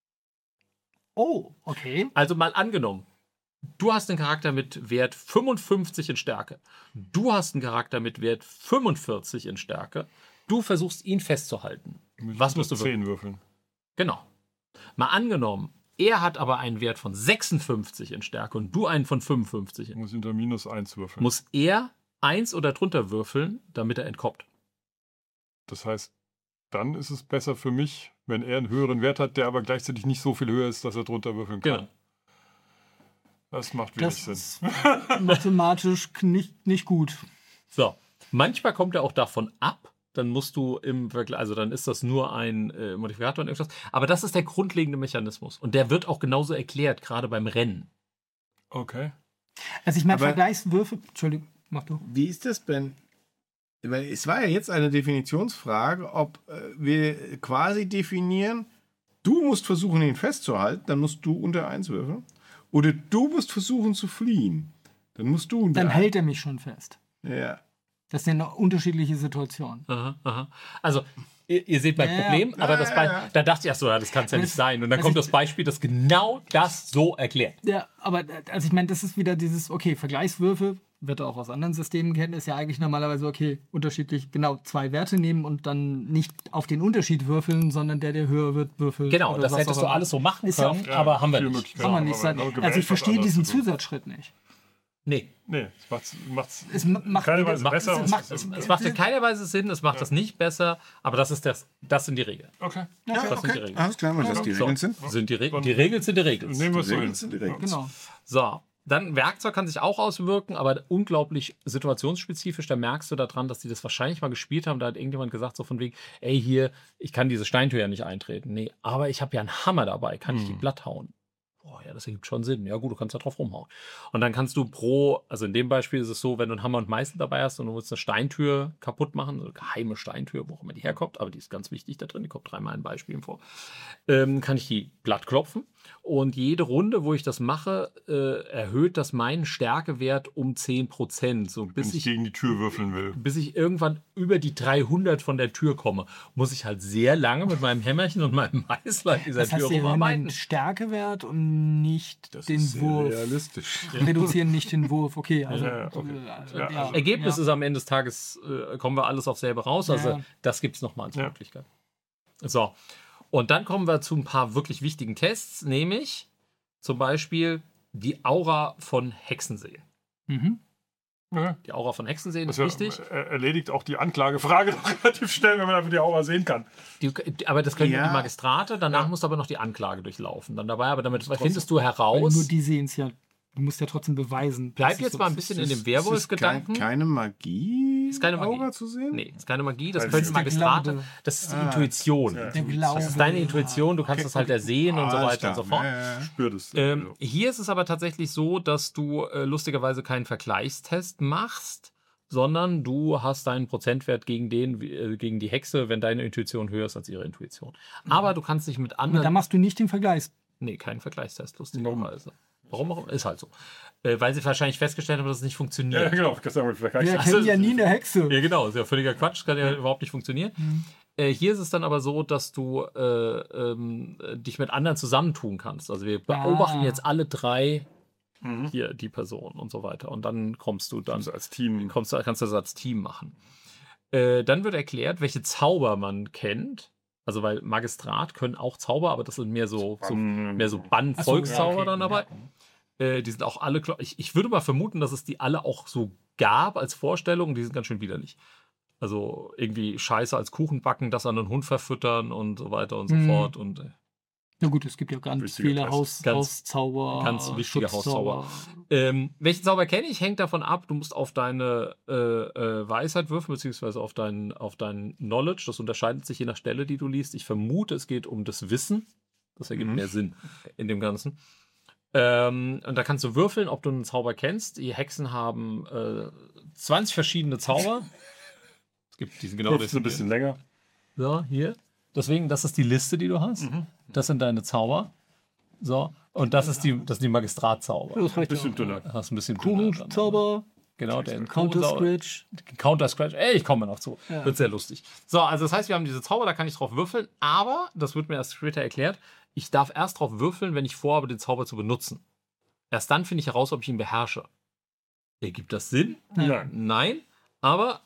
Oh, okay. Also mal angenommen, du hast einen Charakter mit Wert fünfundfünfzig in Stärke. Du hast einen Charakter mit Wert fünfundvierzig in Stärke. Du versuchst ihn festzuhalten. Was musst du würfeln? zehn würfeln? Genau. Mal angenommen, er hat aber einen Wert von sechsundfünfzig in Stärke und du einen von fünfundfünfzig. Muss unter minus eins würfeln. Muss er eins oder drunter würfeln, damit er entkommt. Das heißt, dann ist es besser für mich, wenn er einen höheren Wert hat, der aber gleichzeitig nicht so viel höher ist, dass er drunter würfeln kann. Genau. Das macht wenig Das Sinn. ist mathematisch nicht, nicht gut. So. Manchmal kommt er auch davon ab. Dann musst du im Vergleich, also dann ist das nur ein äh, Modifikator und irgendwas. Aber das ist der grundlegende Mechanismus. Und der wird auch genauso erklärt, gerade beim Rennen. Okay. Also ich meine, Aber- Vergleichswürfe. Entschuldigung, mach du. Wie ist das, Ben? Weil es war ja jetzt eine Definitionsfrage, ob äh, wir quasi definieren, du musst versuchen, ihn festzuhalten, dann musst du unter eins würfeln. Oder du musst versuchen zu fliehen, dann musst du unter Dann eins. hält er mich schon fest. Ja. Das sind ja unterschiedliche Situationen. Aha, aha. Also, ihr, ihr seht mein Ja, Problem, ja, aber das ja, Be- ja. da dachte ich, ach so, ja, das kann es ja Das- nicht sein. Und dann also kommt ich- das Beispiel, das genau das so erklärt. Ja, aber äh, also ich meine, das ist wieder dieses, okay, Vergleichswürfe, wird auch aus anderen Systemen kennen, ist ja eigentlich normalerweise, okay, unterschiedlich, genau, zwei Werte nehmen und dann nicht auf den Unterschied würfeln, sondern der, der höher wird, würfelt. Genau, oder das was hättest auch du immer. alles so machen Ist ja können, auch- aber haben wir Viele nicht. Möglichkeiten. Kann man nicht Aber sagen. genau Also gewählt, ich was verstehe anderes diesen zu tun. Zusatzschritt nicht. Nee. Nee, es macht's, macht's Es ma- macht keine wieder- Weise macht- besser. es und macht- es- Es macht in keiner Weise Sinn, es macht das nicht besser, aber das ist das, das sind die Regeln. okay. Ja, Das sind die okay. Regeln. Alles klar, was das die So, Regeln sind. sind die, Re die Regeln sind die Regeln. Nehmen wir es Die so Regeln hin. sind die Regeln. Genau. So, dann Werkzeug kann sich auch auswirken, aber unglaublich situationsspezifisch. Da merkst du daran, dass die das wahrscheinlich mal gespielt haben. Da hat irgendjemand gesagt, so von wegen, ey, hier, ich kann diese Steintür ja nicht eintreten. Nee, aber ich habe ja einen Hammer dabei, kann ich die platt hauen? Oh ja, das ergibt schon Sinn. Ja gut, du kannst da drauf rumhauen. Und dann kannst du pro, also in dem Beispiel ist es so, wenn du einen Hammer und Meißel dabei hast und du willst eine Steintür kaputt machen, eine geheime Steintür, wo auch immer die herkommt, aber die ist ganz wichtig da drin, die kommt dreimal in Beispielen vor, ähm, kann ich die platt klopfen. Und jede Runde, wo ich das mache, äh, erhöht das meinen Stärkewert um zehn Prozent. So Wenn bis ich ich, gegen die Tür würfeln will. bis ich irgendwann über die dreihundert von der Tür komme, muss ich halt sehr lange mit meinem Hämmerchen und meinem Meißel an dieser Das heißt, Tür wir haben einen rumarbeiten. Stärkewert und nicht Das den ist sehr Wurf. realistisch. Reduzieren nicht den Wurf. Okay, also. Ja, ja, okay. äh, Ja, ja, also- Ergebnis ja. ist am Ende des Tages, äh, kommen wir alles auf selbe raus. Also Ja. das gibt es nochmal als Ja. Möglichkeit. So, und dann kommen wir zu ein paar wirklich wichtigen Tests, nämlich zum Beispiel die Aura von Hexensee. Mhm. Okay. Die Aura von Hexensee ist Das wichtig. er- erledigt auch die Anklagefrage doch relativ schnell, wenn man einfach die Aura sehen kann. Die, die, aber das können Ja. nur die Magistrate, danach Ja. musst du aber noch die Anklage durchlaufen. Dann dabei, aber damit findest du Weil heraus. nur die sehen es ja. Du musst ja trotzdem beweisen. Bleib dass es jetzt so mal ein ist. bisschen in Ist- dem ist Werwolf-Gedanken. kein- Keine Magie, Ist keine Magie. Aura zu sehen? Nee, ist keine Magie, das Weil können das ist der Magistrate. Glaube. Das ist die Ah. Intuition. Ja. Der Glaube. Das ist deine Intuition, du kannst das halt ersehen und so Alles weiter klar. und so fort. Ja, ja, ja. Spür das. Ähm, hier ist es aber tatsächlich so, dass du äh, lustigerweise keinen Vergleichstest machst, sondern du hast deinen Prozentwert gegen den, äh, gegen die Hexe, wenn deine Intuition höher ist als ihre Intuition. Aber du kannst dich mit Aber anderen... da machst du nicht den Vergleich. Nee, keinen Vergleichstest, lustigerweise. Warum auch? Ist halt so. Äh, weil sie wahrscheinlich festgestellt haben, dass es nicht funktioniert. Ja, genau. Ich sagen, vielleicht Wir Also, kennen ja nie eine Hexe. Ja, genau. Ist ja völliger Quatsch. Kann ja überhaupt nicht funktionieren. Mhm. Äh, hier ist es dann aber so, dass du äh, ähm, dich mit anderen zusammentun kannst. Also wir beobachten Ah. jetzt alle drei Mhm. hier die Person und so weiter. Und dann kommst du dann, Also als Team. kommst, du- kannst du das als Team machen. Äh, dann wird erklärt, welche Zauber man kennt. Also weil Magistrat können auch Zauber, aber das sind mehr so, so mehr so Bann-Volkszauber Ach so, ja, okay. dann dabei. Äh, die sind auch alle, klar- ich, ich würde mal vermuten, dass es die alle auch so gab als Vorstellung. Die sind ganz schön widerlich. Also irgendwie Scheiße als Kuchen backen, das an einen Hund verfüttern und so weiter und so Mhm. fort. Und äh, Na gut, es gibt ja ganz Wichtiger viele Test. Haus, Ganz- Hauszauber. ganz wichtige Schutzzauber. ähm, welchen Zauber kenne ich, hängt davon ab, du musst auf deine äh, äh, Weisheit würfeln, beziehungsweise auf dein, auf dein Knowledge. Das unterscheidet sich je nach Stelle, die du liest. Ich vermute, es geht um das Wissen. Das ergibt Mhm. mehr Sinn in dem Ganzen. Ähm, und da kannst du würfeln, ob du einen Zauber kennst. Die Hexen haben äh, zwanzig verschiedene Zauber. Es gibt diesen genau Das ist ein bisschen länger. So, hier. Deswegen, das ist die Liste, die du hast. Das sind deine Zauber. So. Und das ist die, das sind die Magistratzauber. Das reicht Bisschen ja. dünner. Das hast ein bisschen dünner dann, Kugelzauber, Genau, der Counter-Scratch. Counter-Scratch. Ey, ich komme noch zu. Ja. Wird sehr lustig. So, also das heißt, wir haben diese Zauber, da kann ich drauf würfeln, aber, das wird mir erst später erklärt, ich darf erst drauf würfeln, wenn ich vorhabe, den Zauber zu benutzen. Erst dann finde ich heraus, ob ich ihn beherrsche. Ergibt das Sinn? Nein. Nein, aber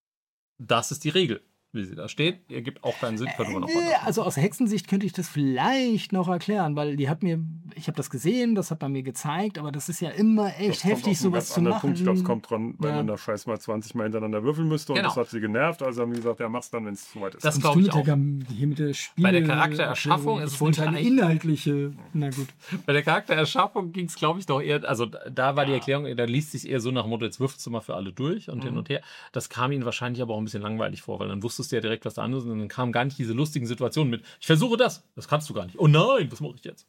das ist die Regel, wie sie da steht. Ergibt auch keinen Sinn, können wir noch Äh, mal. Also aus Hexensicht könnte ich das vielleicht noch erklären, weil die hat mir, ich habe das gesehen, das hat man mir gezeigt, aber das ist ja immer Das echt kommt heftig, auf einen sowas ganz zu anderen machen. Punkt. Ich glaube, es kommt dran, wenn Ja. man da scheiß mal zwanzig Mal hintereinander würfeln müsste und Genau. das hat sie genervt. Also haben die gesagt, ja, mach's dann, wenn es soweit ist. Das Und glaube ich mit der, auch. Gam- hier mit der Spiel Bei der Charaktererschaffung ist ich es wollte eine nämlich inhaltliche, na gut. Bei der Charaktererschaffung ging es, glaube ich, doch eher, also da war die Erklärung, da liest sich eher so nach dem Motto, jetzt würfelst du mal für alle durch und hin und her. Das kam ihnen wahrscheinlich aber auch ein bisschen langweilig vor, weil dann wusstest du ja direkt was anderes und dann kamen gar nicht diese lustigen Situationen mit, ich versuche das, das kannst du gar nicht. Oh nein, was mache ich jetzt?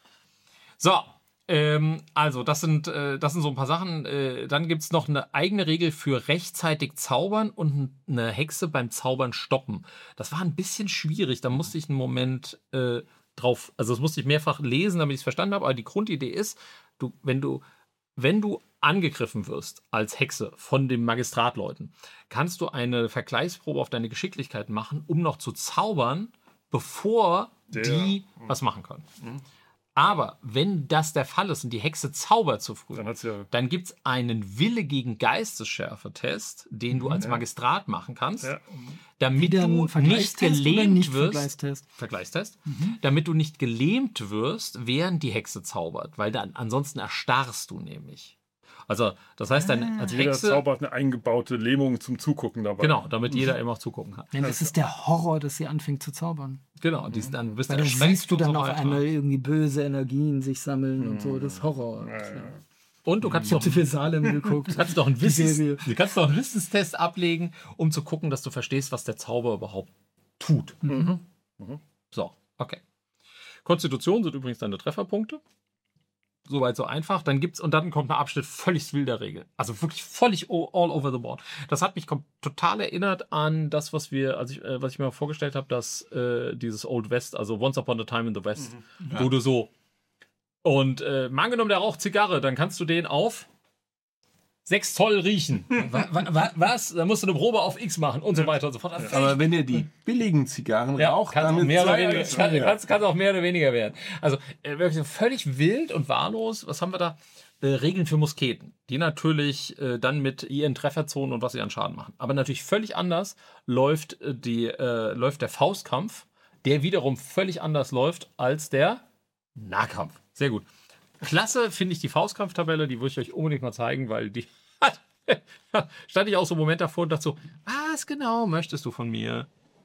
So, ähm, also das sind, äh, das sind so ein paar Sachen. Äh, dann gibt es noch eine eigene Regel für rechtzeitig zaubern und eine Hexe beim Zaubern stoppen. Das war ein bisschen schwierig, da musste ich einen Moment äh, drauf, also das musste ich mehrfach lesen, damit ich es verstanden habe, aber die Grundidee ist, du, wenn du, wenn du angegriffen wirst als Hexe von den Magistratleuten, kannst du eine Vergleichsprobe auf deine Geschicklichkeit machen, um noch zu zaubern, bevor Der- die was machen können. Aber wenn das der Fall ist und die Hexe zaubert zu früh, Dann hat's ja. dann gibt es einen Wille gegen Geistesschärfe-Test, den du als Magistrat machen kannst, Ja. damit Wieder du ein nicht Vergleichstest oder gelähmt nicht wirst. Vergleichstest? Vergleichstest, damit du nicht gelähmt wirst, während die Hexe zaubert, weil dann ansonsten erstarrst du nämlich. Also, das heißt, dann als Jeder Hexe. Zauber hat eine eingebaute Lähmung zum Zugucken dabei. Genau, damit jeder immer auch zugucken kann. Nein, das ist der Horror, dass sie anfängt zu zaubern. Genau, die sind dann bist Weil dann erschreckt siehst du und dann so auf weiter. einmal irgendwie böse Energien sich sammeln und so. Das ist Horror. Und du kannst Ich habe doch, zu viel Salem geguckt. du kannst doch einen Die Serie. Wissens, du kannst doch einen Wissenstest ablegen, um zu gucken, dass du verstehst, was der Zauber überhaupt tut. So, okay. Konstitution sind übrigens deine Trefferpunkte. Soweit so einfach. Dann gibt's, und dann kommt ein Abschnitt völlig wilder Regel. Also wirklich völlig all over the board. Das hat mich kom- total erinnert an das, was wir, als ich, äh, was ich mir vorgestellt habe, dass äh, dieses Old West, also Once Upon a Time in the West, wo du so und äh, mal angenommen, der raucht Zigarre, dann kannst du den auf sechs Zoll riechen. wa, wa, wa, was? Dann musst du eine Probe auf X machen und so weiter und so fort. Aber wenn ihr die billigen Zigarren Ja, raucht, kann dann auch ist mehr oder zwei- weniger, kann, kann's, kann's auch mehr oder weniger werden. Also äh, wirklich so völlig wild und wahllos. Was haben wir da? Äh, Regeln für Musketen, die natürlich äh, dann mit ihren Trefferzonen und was sie an Schaden machen. Aber natürlich völlig anders läuft, äh, die, äh, läuft der Faustkampf, der wiederum völlig anders läuft als der Nahkampf. Sehr gut. Klasse finde ich die Faustkampftabelle, die würde ich euch unbedingt mal zeigen, weil die stand ich auch so einen Moment davor und dachte so, was genau möchtest du von mir?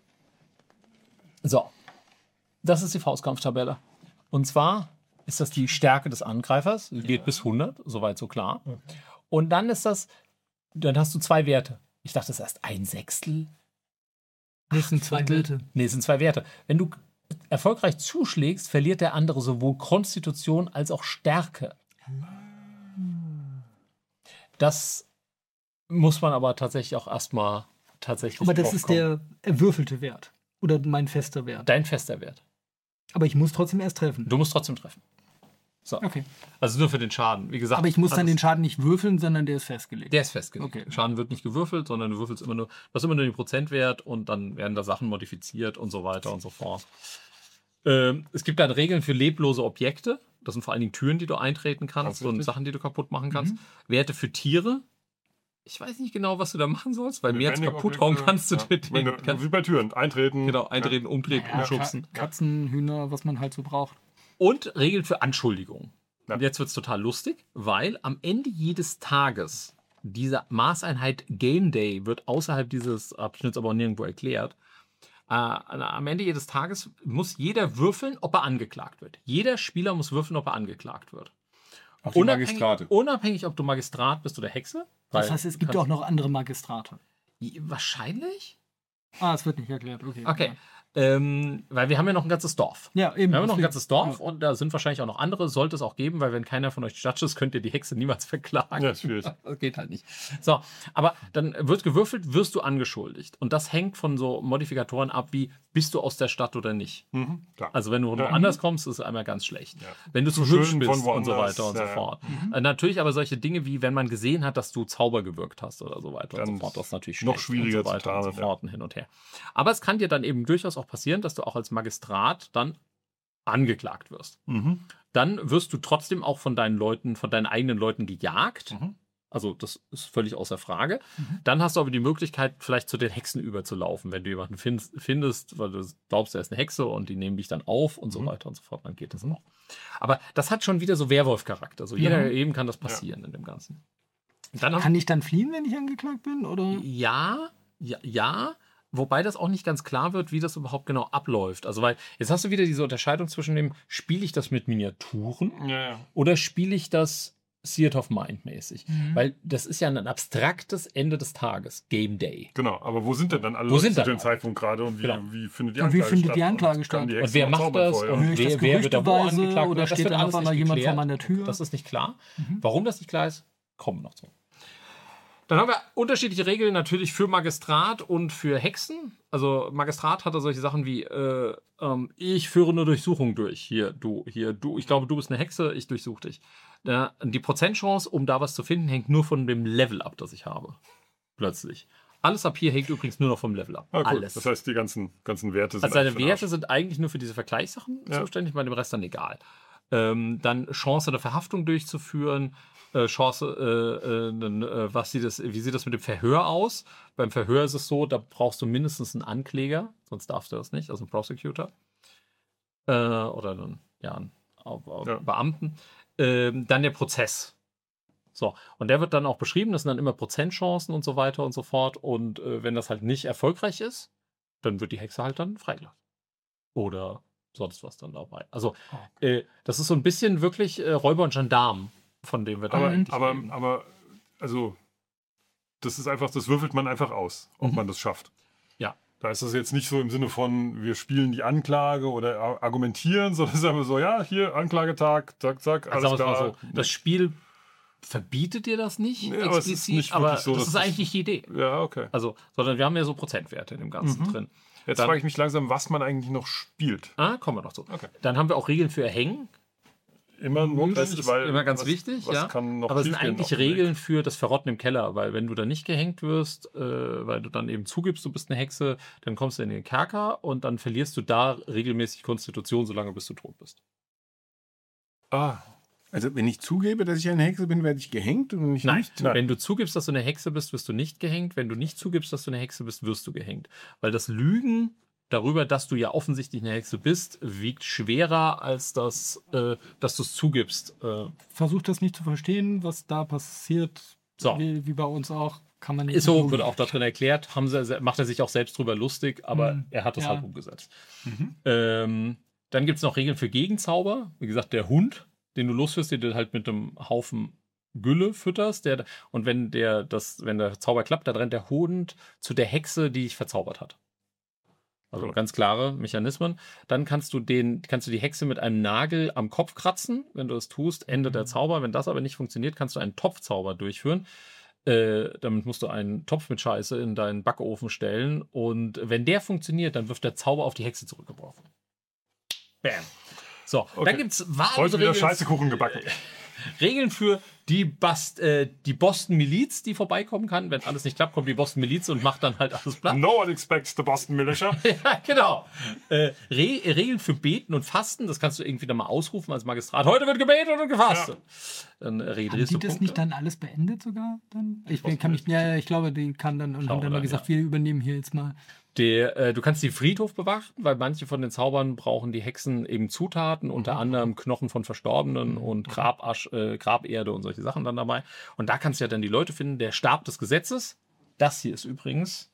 So, das ist die Faustkampftabelle. Und zwar ist das die Stärke des Angreifers, die geht bis hundert, soweit so klar. Und dann ist das, dann hast du zwei Werte. Ich dachte, das ist erst ein Sechstel. Das sind zwei Werte. Nee, es sind zwei Werte. Wenn du erfolgreich zuschlägst, verliert der andere sowohl Konstitution als auch Stärke. Das Muss man aber tatsächlich auch erstmal tatsächlich Aber das drauf ist kommen. der erwürfelte Wert. Oder mein fester Wert. Dein fester Wert. Aber ich muss trotzdem erst treffen. Du musst trotzdem treffen. So. Okay. Also nur für den Schaden. Wie gesagt. Aber ich muss dann alles- den Schaden nicht würfeln, sondern der ist festgelegt. Der ist festgelegt. Okay. Schaden wird nicht gewürfelt, sondern du würfelst immer nur, du hast immer nur den Prozentwert und dann werden da Sachen modifiziert und so weiter und so fort. Ähm, es gibt dann Regeln für leblose Objekte. Das sind vor allen Dingen Türen, die du eintreten kannst Ganz und richtig. Sachen, die du kaputt machen kannst. Werte für Tiere. Ich weiß nicht genau, was du da machen sollst, weil mehr als Lebendige kaputt hauen Objekte, kannst du ja. mit Wenn denen. du, Kannst, wie bei Türen. Eintreten. genau, eintreten, umtreten, Ja, umschubsen. Ka- Katzen, Hühner, was man halt so braucht. Und Regeln für Anschuldigungen. Ja. Und jetzt wird es total lustig, weil am Ende jedes Tages diese Maßeinheit Game Day wird außerhalb dieses Abschnitts aber auch nirgendwo erklärt. Äh, am Ende jedes Tages muss jeder würfeln, ob er angeklagt wird. Jeder Spieler muss würfeln, ob er angeklagt wird. Auch die Unabhängig, Magistrate. unabhängig, ob du Magistrat bist oder Hexe. Das weil heißt, es gibt du auch noch andere Magistrate. kannst- Wahrscheinlich? Ah, es wird nicht erklärt. Okay. Okay. Ähm, weil wir haben ja noch ein ganzes Dorf. Ja, eben. Wir haben noch ein deswegen. ganzes Dorf und da sind wahrscheinlich auch noch andere, sollte es auch geben, weil wenn keiner von euch Judge ist, könnt ihr die Hexe niemals verklagen. Ja, ist schwierig. Das geht halt nicht. So, aber dann wird gewürfelt, wirst du angeschuldigt. Und das hängt von so Modifikatoren ab, wie bist du aus der Stadt oder nicht. Mhm, klar. Also wenn du Ja. woanders kommst, ist es einmal ganz schlecht. Ja. Wenn du zu Zu hübsch schön bist von und so woanders, weiter und ja, so ja. fort. Äh, Natürlich aber solche Dinge wie, wenn man gesehen hat, dass du Zauber gewirkt hast oder so weiter und Dann so fort. Das ist natürlich noch schlecht schwieriger und so zu weiter und so tarnen, fort und hin und her. Aber es kann dir dann eben durchaus auch passieren, dass du auch als Magistrat dann angeklagt wirst. Mhm. Dann wirst du trotzdem auch von deinen Leuten, von deinen eigenen Leuten gejagt. Mhm. Also das ist völlig außer Frage. Dann hast du aber die Möglichkeit, vielleicht zu den Hexen überzulaufen, wenn du jemanden findest, findest weil du glaubst, er ist eine Hexe und die nehmen dich dann auf und so Mhm. weiter und so fort. Dann geht das noch. Aber das hat schon wieder so Werwolf-Charakter. So jeder eben kann das passieren in dem Ganzen. Dann haben Kann ich dann fliehen, wenn ich angeklagt bin? Oder? ja, ja, ja. Wobei das auch nicht ganz klar wird, wie das überhaupt genau abläuft. Also, weil jetzt hast du wieder diese Unterscheidung zwischen dem, spiele ich das mit Miniaturen Ja, ja. oder spiele ich das Theater of Mind mäßig? Weil das ist ja ein abstraktes Ende des Tages, Game Day. Genau, aber wo sind denn dann alle Wo Leute sind zu dann dem alle? Zeitpunkt gerade und wie, Genau. wie findet die Und wie Anklage findet statt? die Anklage Und kann statt? die Und Hexe wer noch macht zaubern das? vorher? Und Höre ich wer, das wer wird da wo gerüchteweise angeklagt? oder Das steht wird dann alles auf einmal nicht jemand vor geklärt. meiner Tür? Das ist nicht klar. Warum das nicht klar ist, kommen wir noch zu. Dann haben wir unterschiedliche Regeln natürlich für Magistrat und für Hexen. Also Magistrat hat da solche Sachen wie, äh, ähm, ich führe eine Durchsuchung durch. Hier, du, hier, du. Ich glaube, du bist eine Hexe, ich durchsuche dich. Ja, die Prozentchance, um da was zu finden, hängt nur von dem Level ab, das ich habe. Plötzlich. Alles ab hier hängt übrigens nur noch vom Level ab. Ah, cool. Alles. Das heißt, die ganzen, ganzen Werte sind Also seine eigentlich für den Werte sind eigentlich nur für diese Vergleichssachen Ja. zuständig, bei dem Rest dann egal. Ähm, dann Chance der Verhaftung durchzuführen, äh, Chance, äh, äh, äh, was sieht das, wie sieht das mit dem Verhör aus? Beim Verhör ist es so, da brauchst du mindestens einen Ankläger, sonst darfst du das nicht, also einen Prosecutor. Äh, oder einen, ja, einen äh, Ja. Beamten. Ähm, dann der Prozess. So, und der wird dann auch beschrieben, das sind dann immer Prozentchancen und so weiter und so fort. Und äh, wenn das halt nicht erfolgreich ist, dann wird die Hexe halt dann freigelassen. Oder sonst was dann dabei. Also, äh, das ist so ein bisschen wirklich äh, Räuber und Gendarm, von dem wir da Aber, eigentlich aber, reden. aber, also, das ist einfach, das würfelt man einfach aus, ob Mhm. man das schafft. Ja. Da ist das jetzt nicht so im Sinne von, wir spielen die Anklage oder ar- argumentieren, sondern es ist einfach so, ja, hier, Anklagetag, zack, zack, alles Also sagen wir klar. es mal so, das Spiel verbietet dir das nicht Nee, aber es ist explizit, nicht aber wirklich so, das dass ist das- eigentlich die Idee. Ja, okay. Also, sondern wir haben ja so Prozentwerte in dem Ganzen Mhm. drin. Jetzt Dann- frage ich mich langsam, was man eigentlich noch spielt. Ah, kommen wir noch zu. Okay. Dann haben wir auch Regeln für Erhängen. Immer notwendig, Das ist weil immer ganz was, wichtig, was ja. kann noch Aber es sind schiefgehen eigentlich auf dem Weg? Regeln für das Verrotten im Keller, weil wenn du dann nicht gehängt wirst, äh, weil du dann eben zugibst, du bist eine Hexe, dann kommst du in den Kerker und dann verlierst du da regelmäßig Konstitution, solange bis du tot bist. Ah, Also, wenn ich zugebe, dass ich eine Hexe bin, werde ich gehängt und nicht Nein, nicht? Nein. wenn du zugibst, dass du eine Hexe bist, wirst du nicht gehängt. Wenn du nicht zugibst, dass du eine Hexe bist, wirst du gehängt. Weil das Lügen darüber, dass du ja offensichtlich eine Hexe bist, wiegt schwerer, als das, äh, dass du es zugibst. Äh, Versucht das nicht zu verstehen, was da passiert. So. Wie, wie bei uns auch. Kann man nicht. ist so, wird auch da drin erklärt, haben sie, macht er sich auch selbst drüber lustig, aber Mhm. er hat es Ja. halt umgesetzt. Ähm, dann gibt es noch Regeln für Gegenzauber. Wie gesagt, der Hund, den du losführst, den du halt mit einem Haufen Gülle fütterst, der, und wenn der, das, wenn der Zauber klappt, dann rennt der Hund zu der Hexe, die dich verzaubert hat. Also Cool. ganz klare Mechanismen. Dann kannst du den, kannst du die Hexe mit einem Nagel am Kopf kratzen. Wenn du es tust, endet der Zauber. Wenn das aber nicht funktioniert, kannst du einen Topfzauber durchführen. Äh, damit musst du einen Topf mit Scheiße in deinen Backofen stellen. Und wenn der funktioniert, dann wird der Zauber auf die Hexe zurückgeworfen. Bam. So, Okay. dann gibt es Heute wieder Scheißekuchen gebacken. Regeln für die, Bast, äh, die Boston Miliz, die vorbeikommen kann. Wenn alles nicht klappt, kommt die Boston Miliz und macht dann halt alles platt. No one expects the Boston Militia. Ja, genau. Äh, Re Regeln für Beten und Fasten, das kannst du irgendwie dann mal ausrufen als Magistrat. Heute wird gebetet und gefastet. Ja. Dann äh, Haben redrehst die du das Punkte. nicht dann alles beendet sogar? Dann? Ich weiß kann mich, nicht. ja, ich glaube, die kann dann und Schauen haben wir dann mal dann, gesagt, ja. wir übernehmen hier jetzt mal. Der, äh, du kannst den Friedhof bewachen, weil manche von den Zaubern brauchen die Hexen eben Zutaten, unter anderem Knochen von Verstorbenen und Grabasch, äh, Graberde und solche Sachen dann dabei. Und da kannst du ja dann die Leute finden. Der Stab des Gesetzes, das hier ist übrigens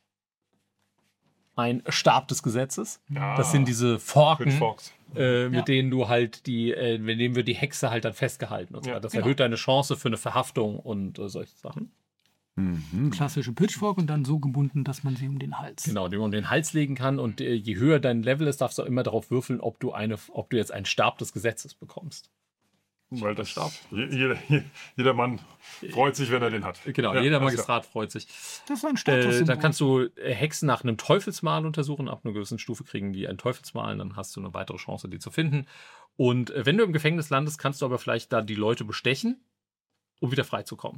ein Stab des Gesetzes. Ja. Das sind diese Forken, Pitchforks. äh, mit Ja. denen du halt die, äh, mit denen wird die Hexe halt dann festgehalten und so Ja, weiter. Das genau. erhöht deine Chance für eine Verhaftung und äh, solche Sachen. Klassische Pitchfork und dann so gebunden, dass man sie um den Hals. Genau, den man um den Hals legen kann. Und äh, je höher dein Level ist, darfst du auch immer darauf würfeln, ob du, eine, ob du jetzt einen Stab des Gesetzes bekommst. Weil das je- jeder, je- jeder Mann freut sich, wenn er den hat. Genau, Ja, jeder alles Magistrat freut sich. Das ist ein Äh, Status. dann kannst du äh, Hexen nach einem Teufelsmal untersuchen. Ab einer gewissen Stufe kriegen die ein Teufelsmal. Dann hast du eine weitere Chance, die zu finden. Und äh, wenn du im Gefängnis landest, kannst du aber vielleicht da die Leute bestechen, um wieder freizukommen.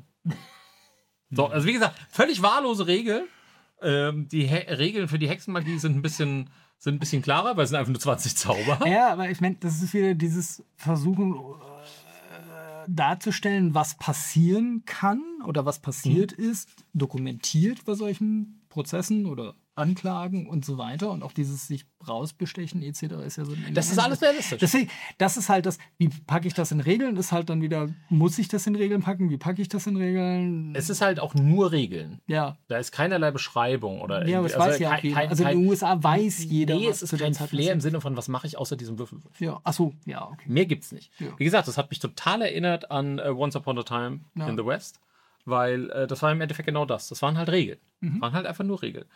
So, also wie gesagt, völlig wahllose Regeln. Ähm, die He Regeln für die Hexenmagie sind ein bisschen, sind ein bisschen klarer, weil es sind einfach nur zwanzig Zauber. Ja, aber ich meine, das ist wieder dieses Versuchen äh, darzustellen, was passieren kann oder was passiert Mhm. ist, dokumentiert bei solchen Prozessen oder Anklagen und so weiter. Und auch dieses sich rausbestechen et cetera ist ja so ein Das ist alles realistisch. Deswegen, das ist halt das, wie packe ich das in Regeln, ist halt dann wieder, muss ich das in Regeln packen, wie packe ich das in Regeln? Es ist halt auch nur Regeln. Ja, Da ist keinerlei Beschreibung oder ja, aber das also weiß ja auch kein- jeder. kein- Also in kein- den U S A weiß jeder, Nee, was es ist zu der kein Zeit Flair im passiert. Sinne von, was mache ich außer diesem Würfelwurf. Ja, achso, ja, okay. Mehr gibt's nicht. Ja. Wie gesagt, das hat mich total erinnert an äh, Once Upon a Time Ja. in the West, weil äh, das war im Endeffekt genau das. Das waren halt Regeln. Mhm. Das waren halt einfach nur Regeln.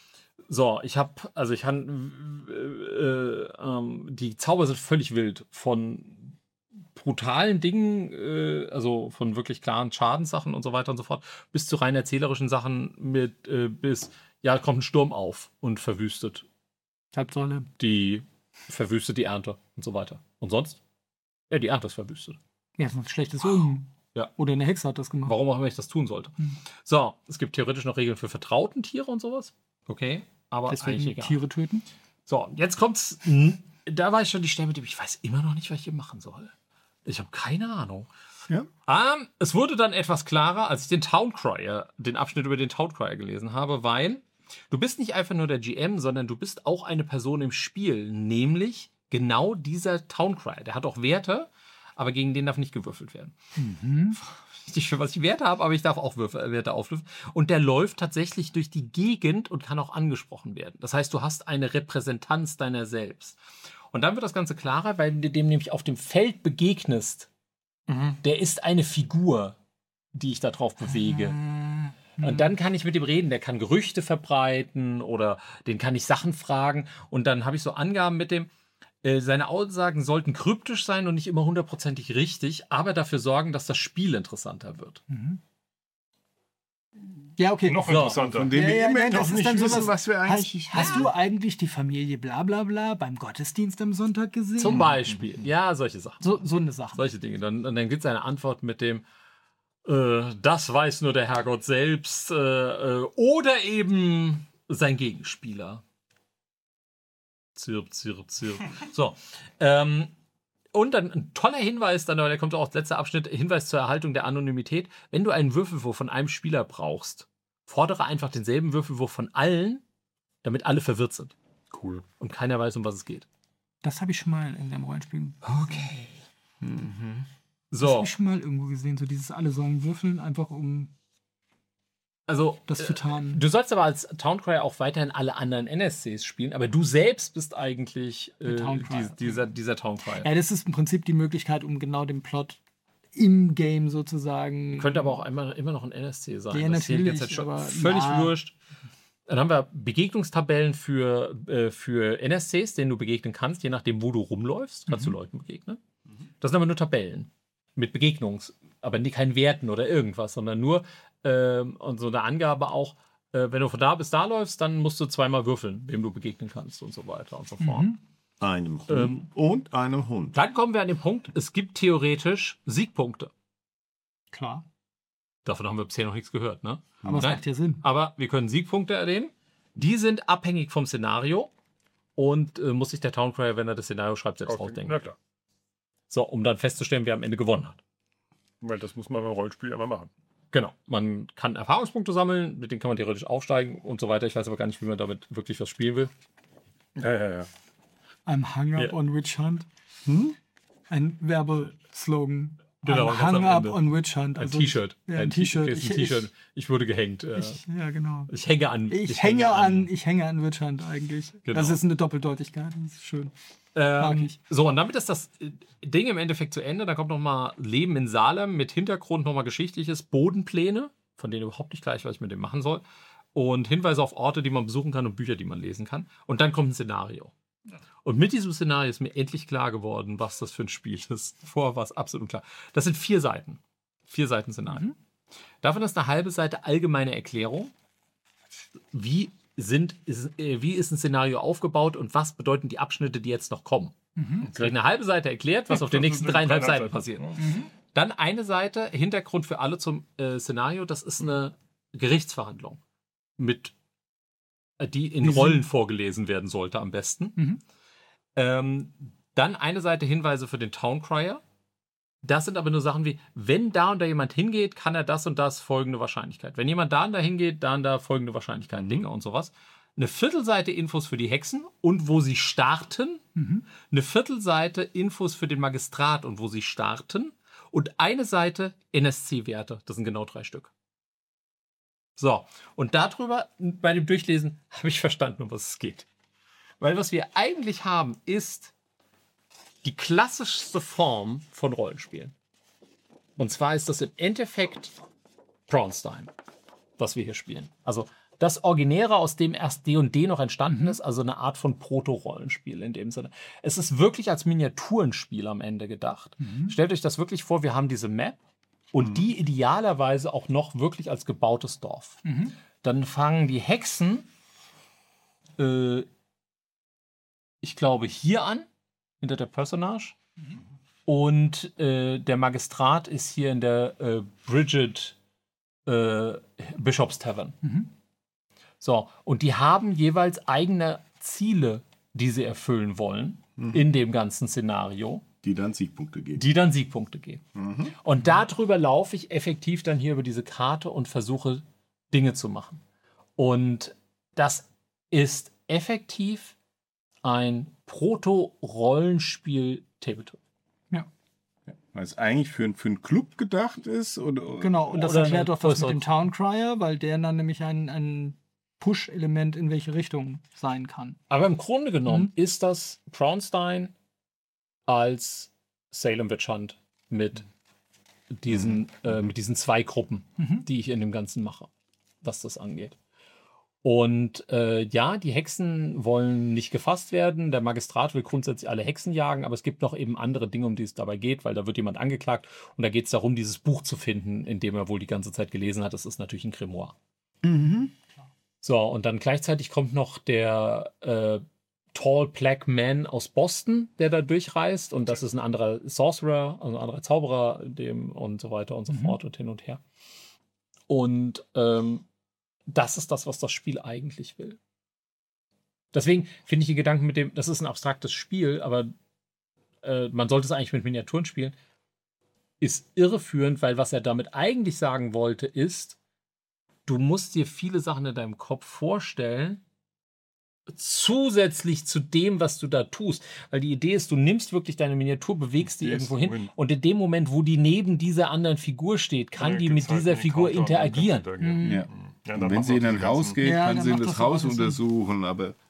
So, ich habe, also ich kann, äh, äh, ähm, die Zauber sind völlig wild. Von brutalen Dingen, äh, also von wirklich klaren Schadenssachen und so weiter und so fort, bis zu rein erzählerischen Sachen mit, äh, bis, ja, kommt ein Sturm auf und verwüstet Halbsäule. die, verwüstet die Ernte und so weiter. Und sonst? Ja, die Ernte ist verwüstet. Ja, das ist ein schlechtes Omen. Ja. Oder eine Hexe hat das gemacht. Warum auch immer ich das tun sollte. Hm. So, es gibt theoretisch noch Regeln für vertrauten Tiere und sowas. Okay, aber eigentlich Deswegen egal. Tiere töten. So, jetzt kommt's. Da war ich schon die Stelle mit dem, ich weiß immer noch nicht, was ich hier machen soll. Ich habe keine Ahnung. Ja. Ähm, es wurde dann etwas klarer, als ich den Towncrier, den Abschnitt über den Towncrier gelesen habe, weil du bist nicht einfach nur der G M, sondern du bist auch eine Person im Spiel, nämlich genau dieser Towncrier. Der hat auch Werte, aber gegen den darf nicht gewürfelt werden. Nicht für was ich Werte habe, aber ich darf auch Würfe, Werte auflösen. Und der läuft tatsächlich durch die Gegend und kann auch angesprochen werden. Das heißt, du hast eine Repräsentanz deiner selbst. Und dann wird das Ganze klarer, weil du dem nämlich auf dem Feld begegnest. Der ist eine Figur, die ich da drauf bewege. Und dann kann ich mit dem reden. Der kann Gerüchte verbreiten oder den kann ich Sachen fragen. Und dann habe ich so Angaben mit dem, äh, seine Aussagen sollten kryptisch sein und nicht immer hundertprozentig richtig, aber dafür sorgen, dass das Spiel interessanter wird. Ja, okay. Noch So. interessanter. Von dem Ja, wir ja, immer nein, das noch ist nicht dann wissen, sowas- was wir eigentlich... Hast, hast du eigentlich die Familie bla bla bla beim Gottesdienst am Sonntag gesehen? Zum Beispiel. Ja, solche Sachen. So, so eine Sache. Solche Dinge. Dann, und dann gibt es eine Antwort mit dem, äh, das weiß nur der Herrgott selbst, äh, äh, oder eben sein Gegenspieler. Zirp, zirp, zirp. So. Ähm, und dann ein toller Hinweis, dann, aber der kommt auch als letzter Abschnitt, Hinweis zur Erhaltung der Anonymität. Wenn du einen Würfelwurf von einem Spieler brauchst, fordere einfach denselben Würfelwurf von allen, damit alle verwirrt sind. Cool. Und keiner weiß, um was es geht. Das habe ich schon mal in einem Rollenspiel. Okay. Das So, habe ich schon mal irgendwo gesehen. So dieses alle sollen würfeln, einfach um also das zu tarnen. du sollst aber als Towncrier auch weiterhin alle anderen N S Cs spielen, aber du selbst bist eigentlich äh, Der Towncrier. die, dieser, dieser Towncrier. Ja, das ist im Prinzip die Möglichkeit, um genau den Plot im Game sozusagen. Könnte aber auch immer, immer noch ein N S C sein. Ja, Das zählt natürlich, jetzt halt schon aber völlig ja. wurscht. Dann haben wir Begegnungstabellen für, äh, für N S Cs, denen du begegnen kannst, je nachdem, wo du rumläufst, kannst Mhm. du Leuten begegnen. Das sind aber nur Tabellen mit Begegnungs aber nie kein Werten oder irgendwas, sondern nur ähm, und so eine Angabe auch, äh, wenn du von da bis da läufst, dann musst du zweimal würfeln, wem du begegnen kannst und so weiter und so fort. Mhm. Einem Hund Ähm, und einem Hund. Dann kommen wir an den Punkt, es gibt theoretisch Siegpunkte. Klar. Davon haben wir bisher noch nichts gehört, ne? Aber es Nein. macht ja Sinn. Aber wir können Siegpunkte erleben. Die sind abhängig vom Szenario und äh, muss sich der Towncrier, wenn er das Szenario schreibt, selbst ausdenken. Na klar. So, um dann festzustellen, wer am Ende gewonnen hat. Weil das muss man beim Rollenspiel immer machen. Genau. Man kann Erfahrungspunkte sammeln, mit denen kann man theoretisch aufsteigen und so weiter. Ich weiß aber gar nicht, wie man damit wirklich was spielen will. Ja, ja, ja. I'm hung up Ja. on Witch Hunt. Hm? Ein Werbeslogan. Genau, I'm ganz am hung up Ende. on Witch Hunt. Ein Also, T-Shirt. Ja, ein ein T-Shirt. T- Ich- Ein T-Shirt. Ich wurde gehängt. äh, Ich, ja, genau. Ich hänge an. Ich, hänge an, ich hänge an Witch Hunt eigentlich. Genau. Das ist eine Doppeldeutigkeit. Das ist schön. Mag Ähm, ich. so, und damit ist das äh, Ding im Endeffekt zu Ende. Dann kommt nochmal Leben in Salem mit Hintergrund, nochmal geschichtliches, Bodenpläne, von denen überhaupt nicht gleich, was ich mit dem machen soll. Und Hinweise auf Orte, die man besuchen kann und Bücher, die man lesen kann. Und dann kommt ein Szenario. Und mit diesem Szenario ist mir endlich klar geworden, was das für ein Spiel ist. Vorher war es absolut klar. Das sind vier Seiten. Vier Seiten Szenario. Davon ist eine halbe Seite allgemeine Erklärung. Wie, sind, ist, äh, wie ist ein Szenario aufgebaut und was bedeuten die Abschnitte, die jetzt noch kommen? Es wird eine halbe Seite erklärt, was auf den nächsten dreieinhalb Seiten passiert. Dann eine Seite, Hintergrund für alle zum äh, Szenario, das ist eine Gerichtsverhandlung, mit, äh, die in Wie sie- Rollen vorgelesen werden sollte am besten. Mhm. Ähm, dann eine Seite Hinweise für den Towncrier. Das sind aber nur Sachen wie, wenn da und da jemand hingeht, kann er das und das, folgende Wahrscheinlichkeit. Wenn jemand da und da hingeht, da und da, folgende Wahrscheinlichkeit, Dinge und sowas. Eine Viertelseite Infos für die Hexen und wo sie starten. Mhm. Eine Viertelseite Infos für den Magistrat und wo sie starten. Und eine Seite N S C-Werte. Das sind genau drei Stück. So, und darüber, bei dem Durchlesen, habe ich verstanden, um was es geht. Weil was wir eigentlich haben, ist die klassischste Form von Rollenspielen. Und zwar ist das im Endeffekt Braunstein, was wir hier spielen. Also das Originäre, aus dem erst D und D noch entstanden ist, also eine Art von Proto-Rollenspiel in dem Sinne. Es ist wirklich als Miniaturenspiel am Ende gedacht. Stellt euch das wirklich vor, wir haben diese Map und die idealerweise auch noch wirklich als gebautes Dorf. Dann fangen die Hexen, äh, ich glaube, hier an, hinter der Personage. Und äh, der Magistrat ist hier in der äh, Bridget äh, Bishops Tavern. So, und die haben jeweils eigene Ziele, die sie erfüllen wollen in dem ganzen Szenario, Die dann Siegpunkte geben. die dann Siegpunkte geben. Und darüber laufe ich effektiv dann hier über diese Karte und versuche Dinge zu machen. Und das ist effektiv ein Proto-Rollenspiel Tabletop. Ja. Weil es eigentlich für, für einen Club gedacht ist. Oder, Genau, und das Oder erklärt eine doch was mit größere- dem Towncrier, weil der dann nämlich ein, ein Push-Element in welche Richtung sein kann. Aber im Grunde genommen Mhm. ist das Braunstein als Salem Witch Hunt mit diesen, äh, mit diesen zwei Gruppen, Mhm. die ich in dem Ganzen mache, was das angeht. Und äh, ja, die Hexen wollen nicht gefasst werden. Der Magistrat will grundsätzlich alle Hexen jagen, aber es gibt noch eben andere Dinge, um die es dabei geht, weil da wird jemand angeklagt und da geht es darum, dieses Buch zu finden, in dem er wohl die ganze Zeit gelesen hat. Das ist natürlich ein Grimoire. So, und dann gleichzeitig kommt noch der äh, Tall Black Man aus Boston, der da durchreist. Und das ist ein anderer Sorcerer, also ein anderer Zauberer, dem und so weiter und so fort und hin und her. Und ähm, das ist das, was das Spiel eigentlich will. Deswegen finde ich die Gedanken mit dem, das ist ein abstraktes Spiel, aber äh, man sollte es eigentlich mit Miniaturen spielen, ist irreführend, weil was er damit eigentlich sagen wollte, ist, du musst dir viele Sachen in deinem Kopf vorstellen, zusätzlich zu dem, was du da tust. Weil die Idee ist, du nimmst wirklich deine Miniatur, bewegst die Die ist irgendwo hin wohin. und in dem Moment, wo die neben dieser anderen Figur steht, kann die mit dieser Figur interagieren. Ja. Ja, Und dann wenn macht sie man in ein diese Haus ganzen- geht, Ja, kann dann sie in macht das das auch Haus alles Sinn. untersuchen, aber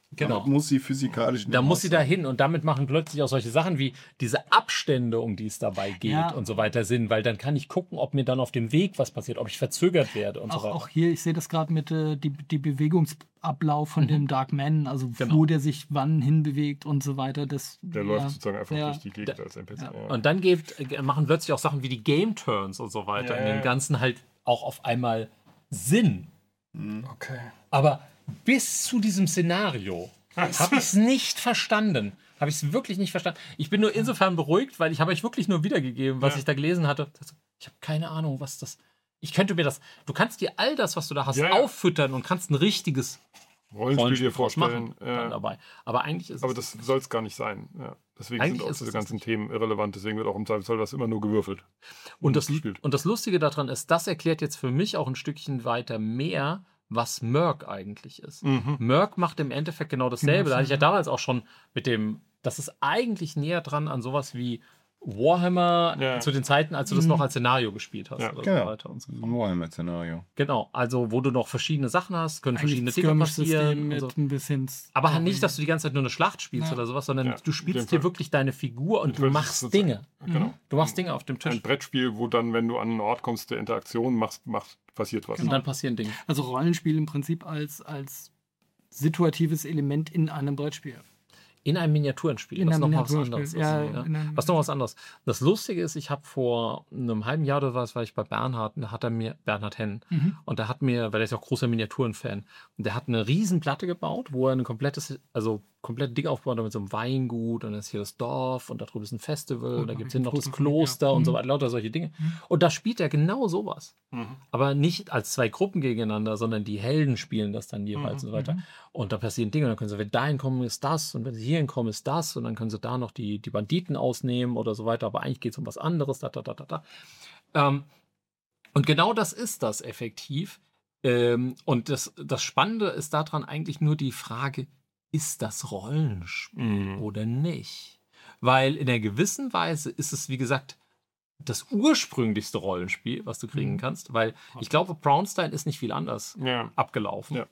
Genau. Aber muss sie physikalisch nicht Da muss sie aussehen. da hin und damit machen plötzlich auch solche Sachen wie diese Abstände, um die es dabei geht Ja. und so weiter Sinn, weil dann kann ich gucken, ob mir dann auf dem Weg was passiert, ob ich verzögert werde und Auch, so weiter. auch hier, ich sehe das gerade mit äh, die, die Bewegungsablauf von dem Dark Man, also Genau. wo der sich wann hinbewegt und so weiter. Das, Der ja, läuft sozusagen einfach ja. durch die Gegend als N P C. Ja. Und dann geht, äh, machen plötzlich auch Sachen wie die Game Turns und so weiter Ja, in ja, den ja. Ganzen halt auch auf einmal Sinn. Okay. Aber bis zu diesem Szenario habe ich es nicht verstanden. Habe ich es wirklich nicht verstanden. Ich bin nur insofern beruhigt, weil ich habe euch wirklich nur wiedergegeben, was Ja. ich da gelesen hatte. Ich habe keine Ahnung, was das... Ich könnte mir das... Du kannst dir all das, was du da hast, Ja, ja. auffüttern und kannst ein richtiges Rollenspiel Rollenspiel dir draus vorstellen. machen dann Ja. dabei. Aber eigentlich ist Aber es... das soll es gar nicht sein. Ja. Deswegen Eigentlich sind auch ist es diese das ganzen nicht. Themen irrelevant. Deswegen wird auch im Zweifelsfall das immer nur gewürfelt. Und das, gespielt. und das Lustige daran ist, das erklärt jetzt für mich auch ein Stückchen weiter mehr, was Merc eigentlich ist. Mhm. Merc macht im Endeffekt genau dasselbe. Da hatte ich ja damals auch schon mit dem, das ist eigentlich näher dran an sowas wie Warhammer Ja. zu den Zeiten, als du das noch als Szenario gespielt hast. Ja. Oder Genau. so weiter und so Ein fort. Warhammer-Szenario. Genau, also wo du noch verschiedene Sachen hast, können verschiedene Eigentlich Dinge Skirmish-System passieren. Und mit so. ein bisschen. Aber halt nicht, dass du die ganze Zeit nur eine Schlacht spielst Ja. oder sowas, sondern Ja, du in dem spielst dir Fall. wirklich deine Figur und du Weil das machst ist sozusagen- Dinge. Genau. Du machst Dinge auf dem Tisch Ein Brettspiel, wo dann, wenn du an einen Ort kommst, der Interaktion machst, macht, passiert was. und dann passieren Dinge. Also Rollenspiel im Prinzip als, als situatives Element in einem Brettspiel. In einem Miniaturenspiel, In was einem noch was Miniaturspiel, anderes ist. ja, Ja. in einem- Was noch was anderes. Das Lustige ist, ich habe vor einem halben Jahr oder was, war ich bei Bernhard, und da hat er mir, Bernhard Hennen, Mhm. und der hat mir, weil er ist ja auch großer Miniaturenfan, und der hat eine riesen Platte gebaut, wo er ein komplettes, also komplett dick aufgebaut hat mit so einem Weingut, und dann ist hier das Dorf, und da drüben ist ein Festival, Gut, und da hab gibt es ich hin ein noch das Foto von, ja. Kloster und so Mhm. weiter, lauter solche Dinge. Und da spielt er genau sowas. Mhm. Aber nicht als zwei Gruppen gegeneinander, sondern die Helden spielen das dann jeweils Mhm, und so weiter. Und da passieren Dinge, dann können sie, wenn da hinkommen, ist das, und wenn sie hier hinkommen, ist das, und dann können sie da noch die, die Banditen ausnehmen oder so weiter, aber eigentlich geht es um was anderes, da, da, da, da, da. Ähm, und genau das ist das effektiv. Ähm, und das, das Spannende ist daran eigentlich nur die Frage, ist das Rollenspiel Mhm. oder nicht? Weil in einer gewissen Weise ist es, wie gesagt, das ursprünglichste Rollenspiel, was du kriegen Mhm. kannst, weil ich glaube, Brownstein ist nicht viel anders Ja. abgelaufen. Ja.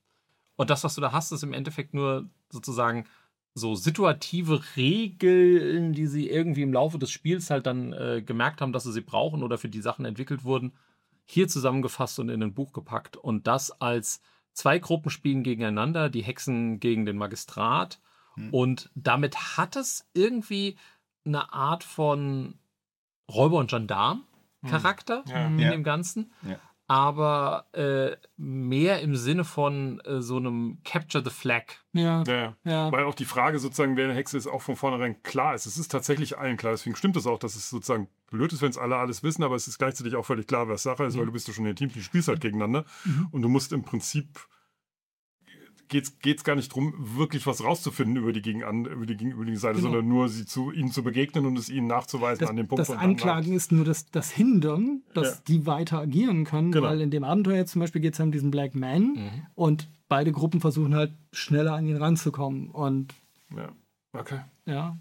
Und das, was du da hast, ist im Endeffekt nur sozusagen so situative Regeln, die sie irgendwie im Laufe des Spiels halt dann äh, gemerkt haben, dass sie sie brauchen oder für die Sachen entwickelt wurden, hier zusammengefasst und in ein Buch gepackt. Und das als zwei Gruppen spielen gegeneinander, die Hexen gegen den Magistrat. Hm. Und damit hat es irgendwie eine Art von Räuber- und Gendarm-Charakter Ja. in Ja. dem Ganzen. Ja. Aber äh, mehr im Sinne von äh, so einem Capture the Flag. Ja, Ja, ja. ja. Weil auch die Frage sozusagen, wer eine Hexe ist, auch von vornherein klar ist. Es ist tatsächlich allen klar. Deswegen stimmt es auch, dass es sozusagen blöd ist, wenn es alle alles wissen, aber es ist gleichzeitig auch völlig klar, was Sache ist, weil du bist ja schon in den Team, du spielst halt gegeneinander Mhm. und du musst im Prinzip geht's geht's gar nicht drum, wirklich was rauszufinden über die Gegenan über die gegenüberliegende Seite, Genau. sondern nur sie zu ihnen zu begegnen und es ihnen nachzuweisen Das, an dem Punkt. das und dann Anklagen ist nur das, das Hindern, dass Ja. die weiter agieren können, Genau. weil in dem Abenteuer jetzt zum Beispiel geht es um diesen Black Man und beide Gruppen versuchen halt schneller an ihn ranzukommen und Ja. Okay. ja.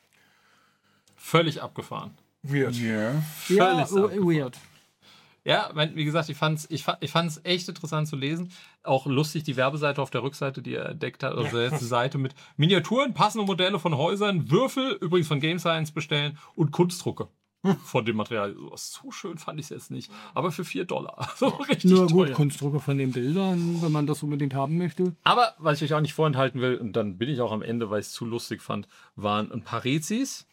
Völlig abgefahren. Weird. Ja. Ja, Völlig oh, abgefahren. weird. Ja, mein- wie gesagt, ich fand es ich fand, ich fand's echt interessant zu lesen. Auch lustig, die Werbeseite auf der Rückseite, die er entdeckt hat, also die letzte Seite mit Miniaturen, passende Modelle von Häusern, Würfel, übrigens von Game Science bestellen und Kunstdrucke von dem Material. So schön fand ich es jetzt nicht. Aber für vier Dollar. So richtig Nur gut, teuer. Kunstdrucke von den Bildern, wenn man das unbedingt haben möchte. Aber was ich euch auch nicht vorenthalten will, und dann bin ich auch am Ende, weil ich es zu lustig fand, waren ein paar Rezis,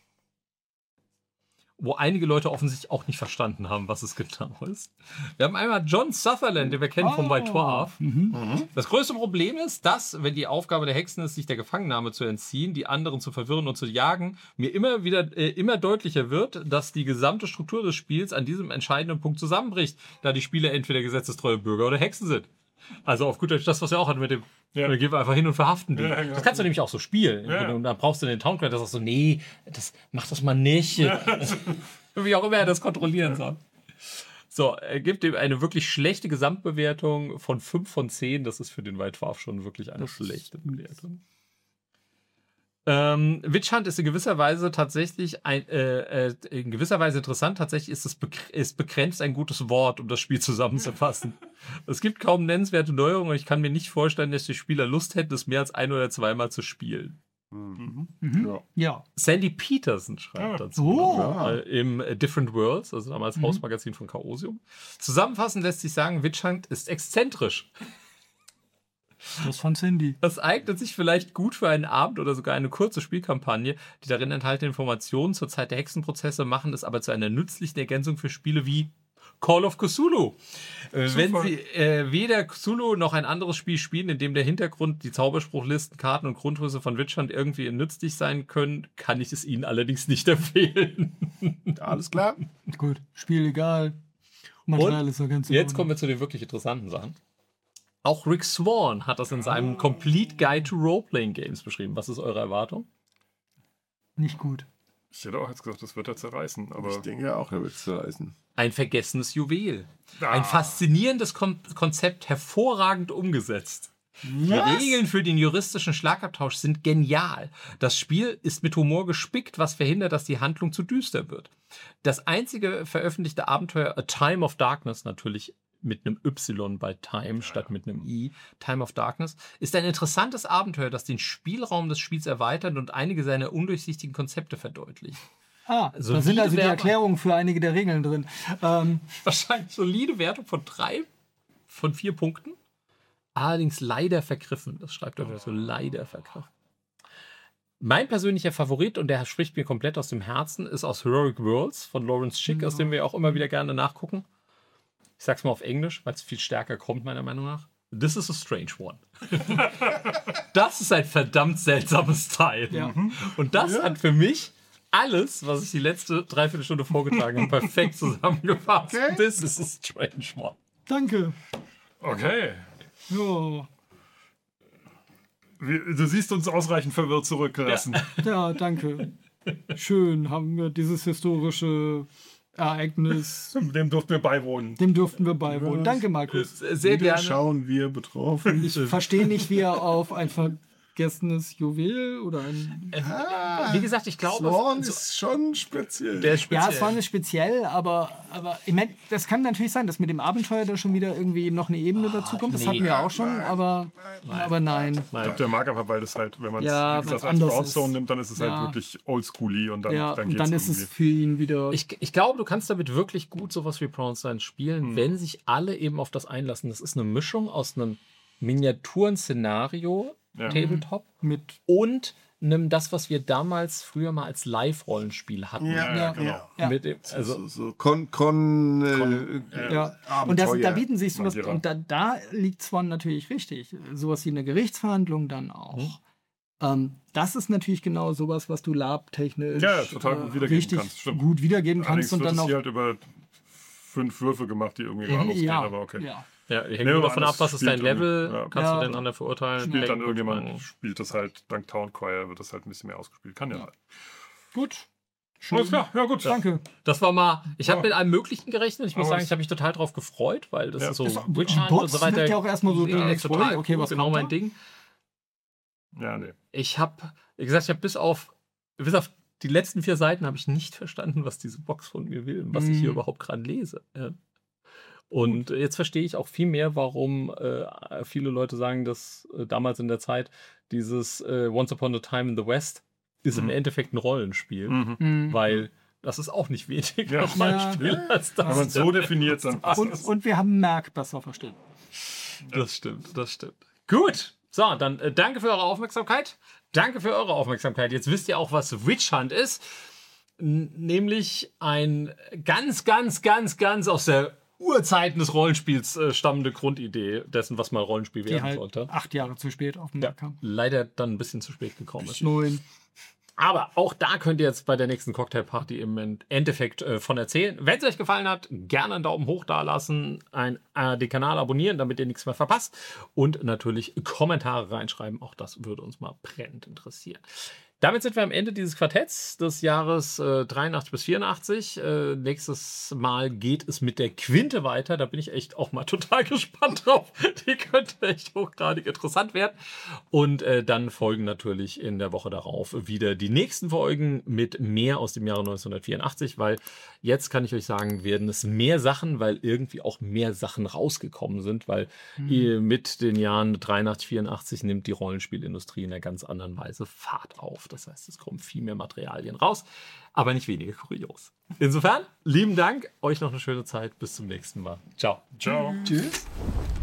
wo einige Leute offensichtlich auch nicht verstanden haben, was es genau ist. Wir haben einmal John Sutherland, den wir kennen vom White Dwarf. Mhm. Das größte Problem ist, dass, wenn die Aufgabe der Hexen ist, sich der Gefangennahme zu entziehen, die anderen zu verwirren und zu jagen, mir immer wieder äh, immer deutlicher wird, dass die gesamte Struktur des Spiels an diesem entscheidenden Punkt zusammenbricht, da die Spieler entweder gesetzestreue Bürger oder Hexen sind. Also auf gut Deutsch das, was wir auch hatten mit dem, Ja. wir gehen einfach hin und verhaften die. Ja, genau. Das kannst du nämlich auch so spielen. Ja. Und dann brauchst du den Towncraft, der sagt so, nee, das, mach das mal nicht. Wie auch immer er das kontrollieren soll. So, er gibt ihm eine wirklich schlechte Gesamtbewertung von fünf von zehn. Das ist für den White Dwarf schon wirklich eine schlechte Bewertung. Ähm, Witch Hunt ist in gewisser Weise tatsächlich ein, äh, äh, in gewisser Weise interessant. Tatsächlich ist es begr- ist begrenzt ein gutes Wort, um das Spiel zusammenzufassen. Es gibt kaum nennenswerte Neuerungen und ich kann mir nicht vorstellen, dass die Spieler Lust hätten, es mehr als ein- oder zweimal zu spielen. Mhm. Ja. Ja. Sandy Peterson schreibt Ah. dazu. Oh. Äh, Im äh, Different Worlds, also damals Mhm. Hausmagazin von Chaosium. Zusammenfassend lässt sich sagen, Witch Hunt ist exzentrisch. Das von Cindy. Das eignet sich vielleicht gut für einen Abend oder sogar eine kurze Spielkampagne. Die darin enthaltenen Informationen zur Zeit der Hexenprozesse machen es aber zu einer nützlichen Ergänzung für Spiele wie Call of Cthulhu. Äh, wenn Sie äh, weder Cthulhu noch ein anderes Spiel spielen, in dem der Hintergrund, die Zauberspruchlisten, Karten und Grundrisse von Witch Hunt irgendwie nützlich sein können, kann ich es Ihnen allerdings nicht empfehlen. Alles klar. Gut, Spiel egal. Material ist ja ganz in Jetzt Ordnung. kommen wir zu den wirklich interessanten Sachen. Auch Rick Swan hat das in seinem Complete Guide to Role-Playing Games beschrieben. Was ist eure Erwartung? Nicht gut. Ich hätte auch jetzt gesagt, das wird er zerreißen. Aber Ich denke auch, er wird es zerreißen. Ein vergessenes Juwel. Ah. Ein faszinierendes Kon Konzept, hervorragend umgesetzt. Die Regeln für den juristischen Schlagabtausch sind genial. Das Spiel ist mit Humor gespickt, was verhindert, dass die Handlung zu düster wird. Das einzige veröffentlichte Abenteuer A Time of Darkness, natürlich mit einem Y bei Time statt mit einem I, Time of Darkness, ist ein interessantes Abenteuer, das den Spielraum des Spiels erweitert und einige seiner undurchsichtigen Konzepte verdeutlicht. Ah, Solide da sind also die Werbung. Erklärungen für einige der Regeln drin. Ähm, Wahrscheinlich solide Wertung von drei von vier Punkten. Allerdings leider vergriffen. Das schreibt er so, leider vergriffen. Mein persönlicher Favorit, und der spricht mir komplett aus dem Herzen, ist aus Heroic Worlds von Lawrence Schick, aus dem wir auch immer wieder gerne nachgucken. Ich sag's mal auf Englisch, weil es viel stärker kommt, meiner Meinung nach. This is a strange one. Das ist ein verdammt seltsames Teil. Ja. Und das hat für mich alles, was ich die letzte Dreiviertelstunde vorgetragen habe, perfekt zusammengefasst. Okay. This is a strange one. danke. okay. Ja, Wir, du siehst uns ausreichend verwirrt zurückgelassen. ja, danke. Schön haben wir dieses historische Ereignis. Dem durften wir beiwohnen. Dem durften wir beiwohnen. Danke, Markus. Sehr Wieder gerne. schauen wir betroffen. Ich verstehe nicht, wie er auf ein vergessenes Juwel oder ein... Wie gesagt, ich glaube, Swan es- ist schon speziell. der ist speziell. Ja, es war nicht speziell, aber, aber ich mein, das kann natürlich sein, dass mit dem Abenteuer da schon wieder irgendwie noch eine Ebene dazu kommt. Das nee. hatten wir auch schon, aber, aber nein. Nein. Der mag einfach, weil das halt, wenn man es Ja, wie gesagt, weil's als anders Brownstone ist. nimmt, dann ist es Ja. halt wirklich oldschooly und dann, Ja, dann und geht's dann ist es irgendwie. für ihn wieder... Ich, ich glaube, du kannst damit wirklich gut sowas wie Brownstein spielen, Hm. wenn sich alle eben auf das einlassen. Das ist eine Mischung aus einem Miniaturen-Szenario, Ja. Tabletop, mit und einem das, was wir damals früher mal als Live-Rollenspiel hatten. ja, Ja, genau. ja. Mit dem, also, so, so Con, Con, äh, Ja, und das, Abenteuer. da bieten sich sowas, Magira. und da, da liegt Swan natürlich richtig. Sowas wie eine Gerichtsverhandlung dann auch. Mhm. Ähm, das ist natürlich genau sowas, was du labtechnisch Ja, total gut wiedergeben richtig kannst, stimmt. gut wiedergeben Allerdings kannst und wird dann es auch. hier halt über fünf Würfe gemacht, die irgendwie geradeaus gehen, ja, aber okay. ja. ja, hängt Nee, nur aber davon ab, das was ist dein spielt irgendwie- Level, ja. kannst Ja. du den anderen verurteilen. Spielt dann Denken, irgendjemand, gucken. spielt das halt, dank Town Choir wird das halt ein bisschen mehr ausgespielt. Kann ja halt. Gut. Alles klar, ja gut. Danke. Das war mal, ich habe Ja. mit allem Möglichen gerechnet. Ich muss Aber sagen, es- ich habe mich total drauf gefreut, weil das Ja. ist so Das- Witch die Hunt und Box so weiter. wirkt ja auch erstmal so, Ja, äh, total okay, was genau kommt mein da? Ding. Ja, nee. Ich habe, wie gesagt, ich habe bis auf, bis auf die letzten vier Seiten habe ich nicht verstanden, was diese Box von mir will und was ich hier Mhm. überhaupt gerade lese. Ja. Und jetzt verstehe ich auch viel mehr, warum äh, viele Leute sagen, dass äh, damals in der Zeit dieses äh, Once Upon a Time in the West ist im Mhm. Endeffekt ein Rollenspiel, Mhm. Mhm. weil das ist auch nicht weniger Ja. Rollenspiel als das. Wenn man es so definiert, dann passt Und, das. und wir haben Merk besser verstanden. Das stimmt, das stimmt. Gut, so, dann äh, danke für eure Aufmerksamkeit. Danke für eure Aufmerksamkeit. Jetzt wisst ihr auch, was Witch Hunt ist. N nämlich ein ganz, ganz, ganz, ganz aus der Urzeiten des Rollenspiels äh, stammende Grundidee dessen, was mal Rollenspiel Die werden halt sollte. acht Jahre zu spät auf den Markt kam. Leider dann ein bisschen zu spät gekommen ist. Neun. Aber auch da könnt ihr jetzt bei der nächsten Cocktailparty im Endeffekt äh, von erzählen. Wenn es euch gefallen hat, gerne einen Daumen hoch da lassen, ein, äh, den Kanal abonnieren, damit ihr nichts mehr verpasst. Und natürlich Kommentare reinschreiben. Auch das würde uns mal brennend interessieren. Damit sind wir am Ende dieses Quartetts des Jahres äh, dreiundachtzig bis vierundachtzig. Äh, nächstes Mal geht es mit der Quinte weiter. Da bin ich echt auch mal total gespannt drauf. Die könnte echt hochgradig interessant werden. Und äh, dann folgen natürlich in der Woche darauf wieder die nächsten Folgen mit mehr aus dem Jahre neunzehnhundertvierundachtzig, weil jetzt kann ich euch sagen, werden es mehr Sachen, weil irgendwie auch mehr Sachen rausgekommen sind, weil mhm. mit den Jahren dreiundachtzig, vierundachtzig nimmt die Rollenspielindustrie in einer ganz anderen Weise Fahrt auf. Das heißt, es kommen viel mehr Materialien raus, aber nicht weniger kurios. Insofern, lieben Dank, euch noch eine schöne Zeit. Bis zum nächsten Mal. Ciao. Ciao. Tschüss.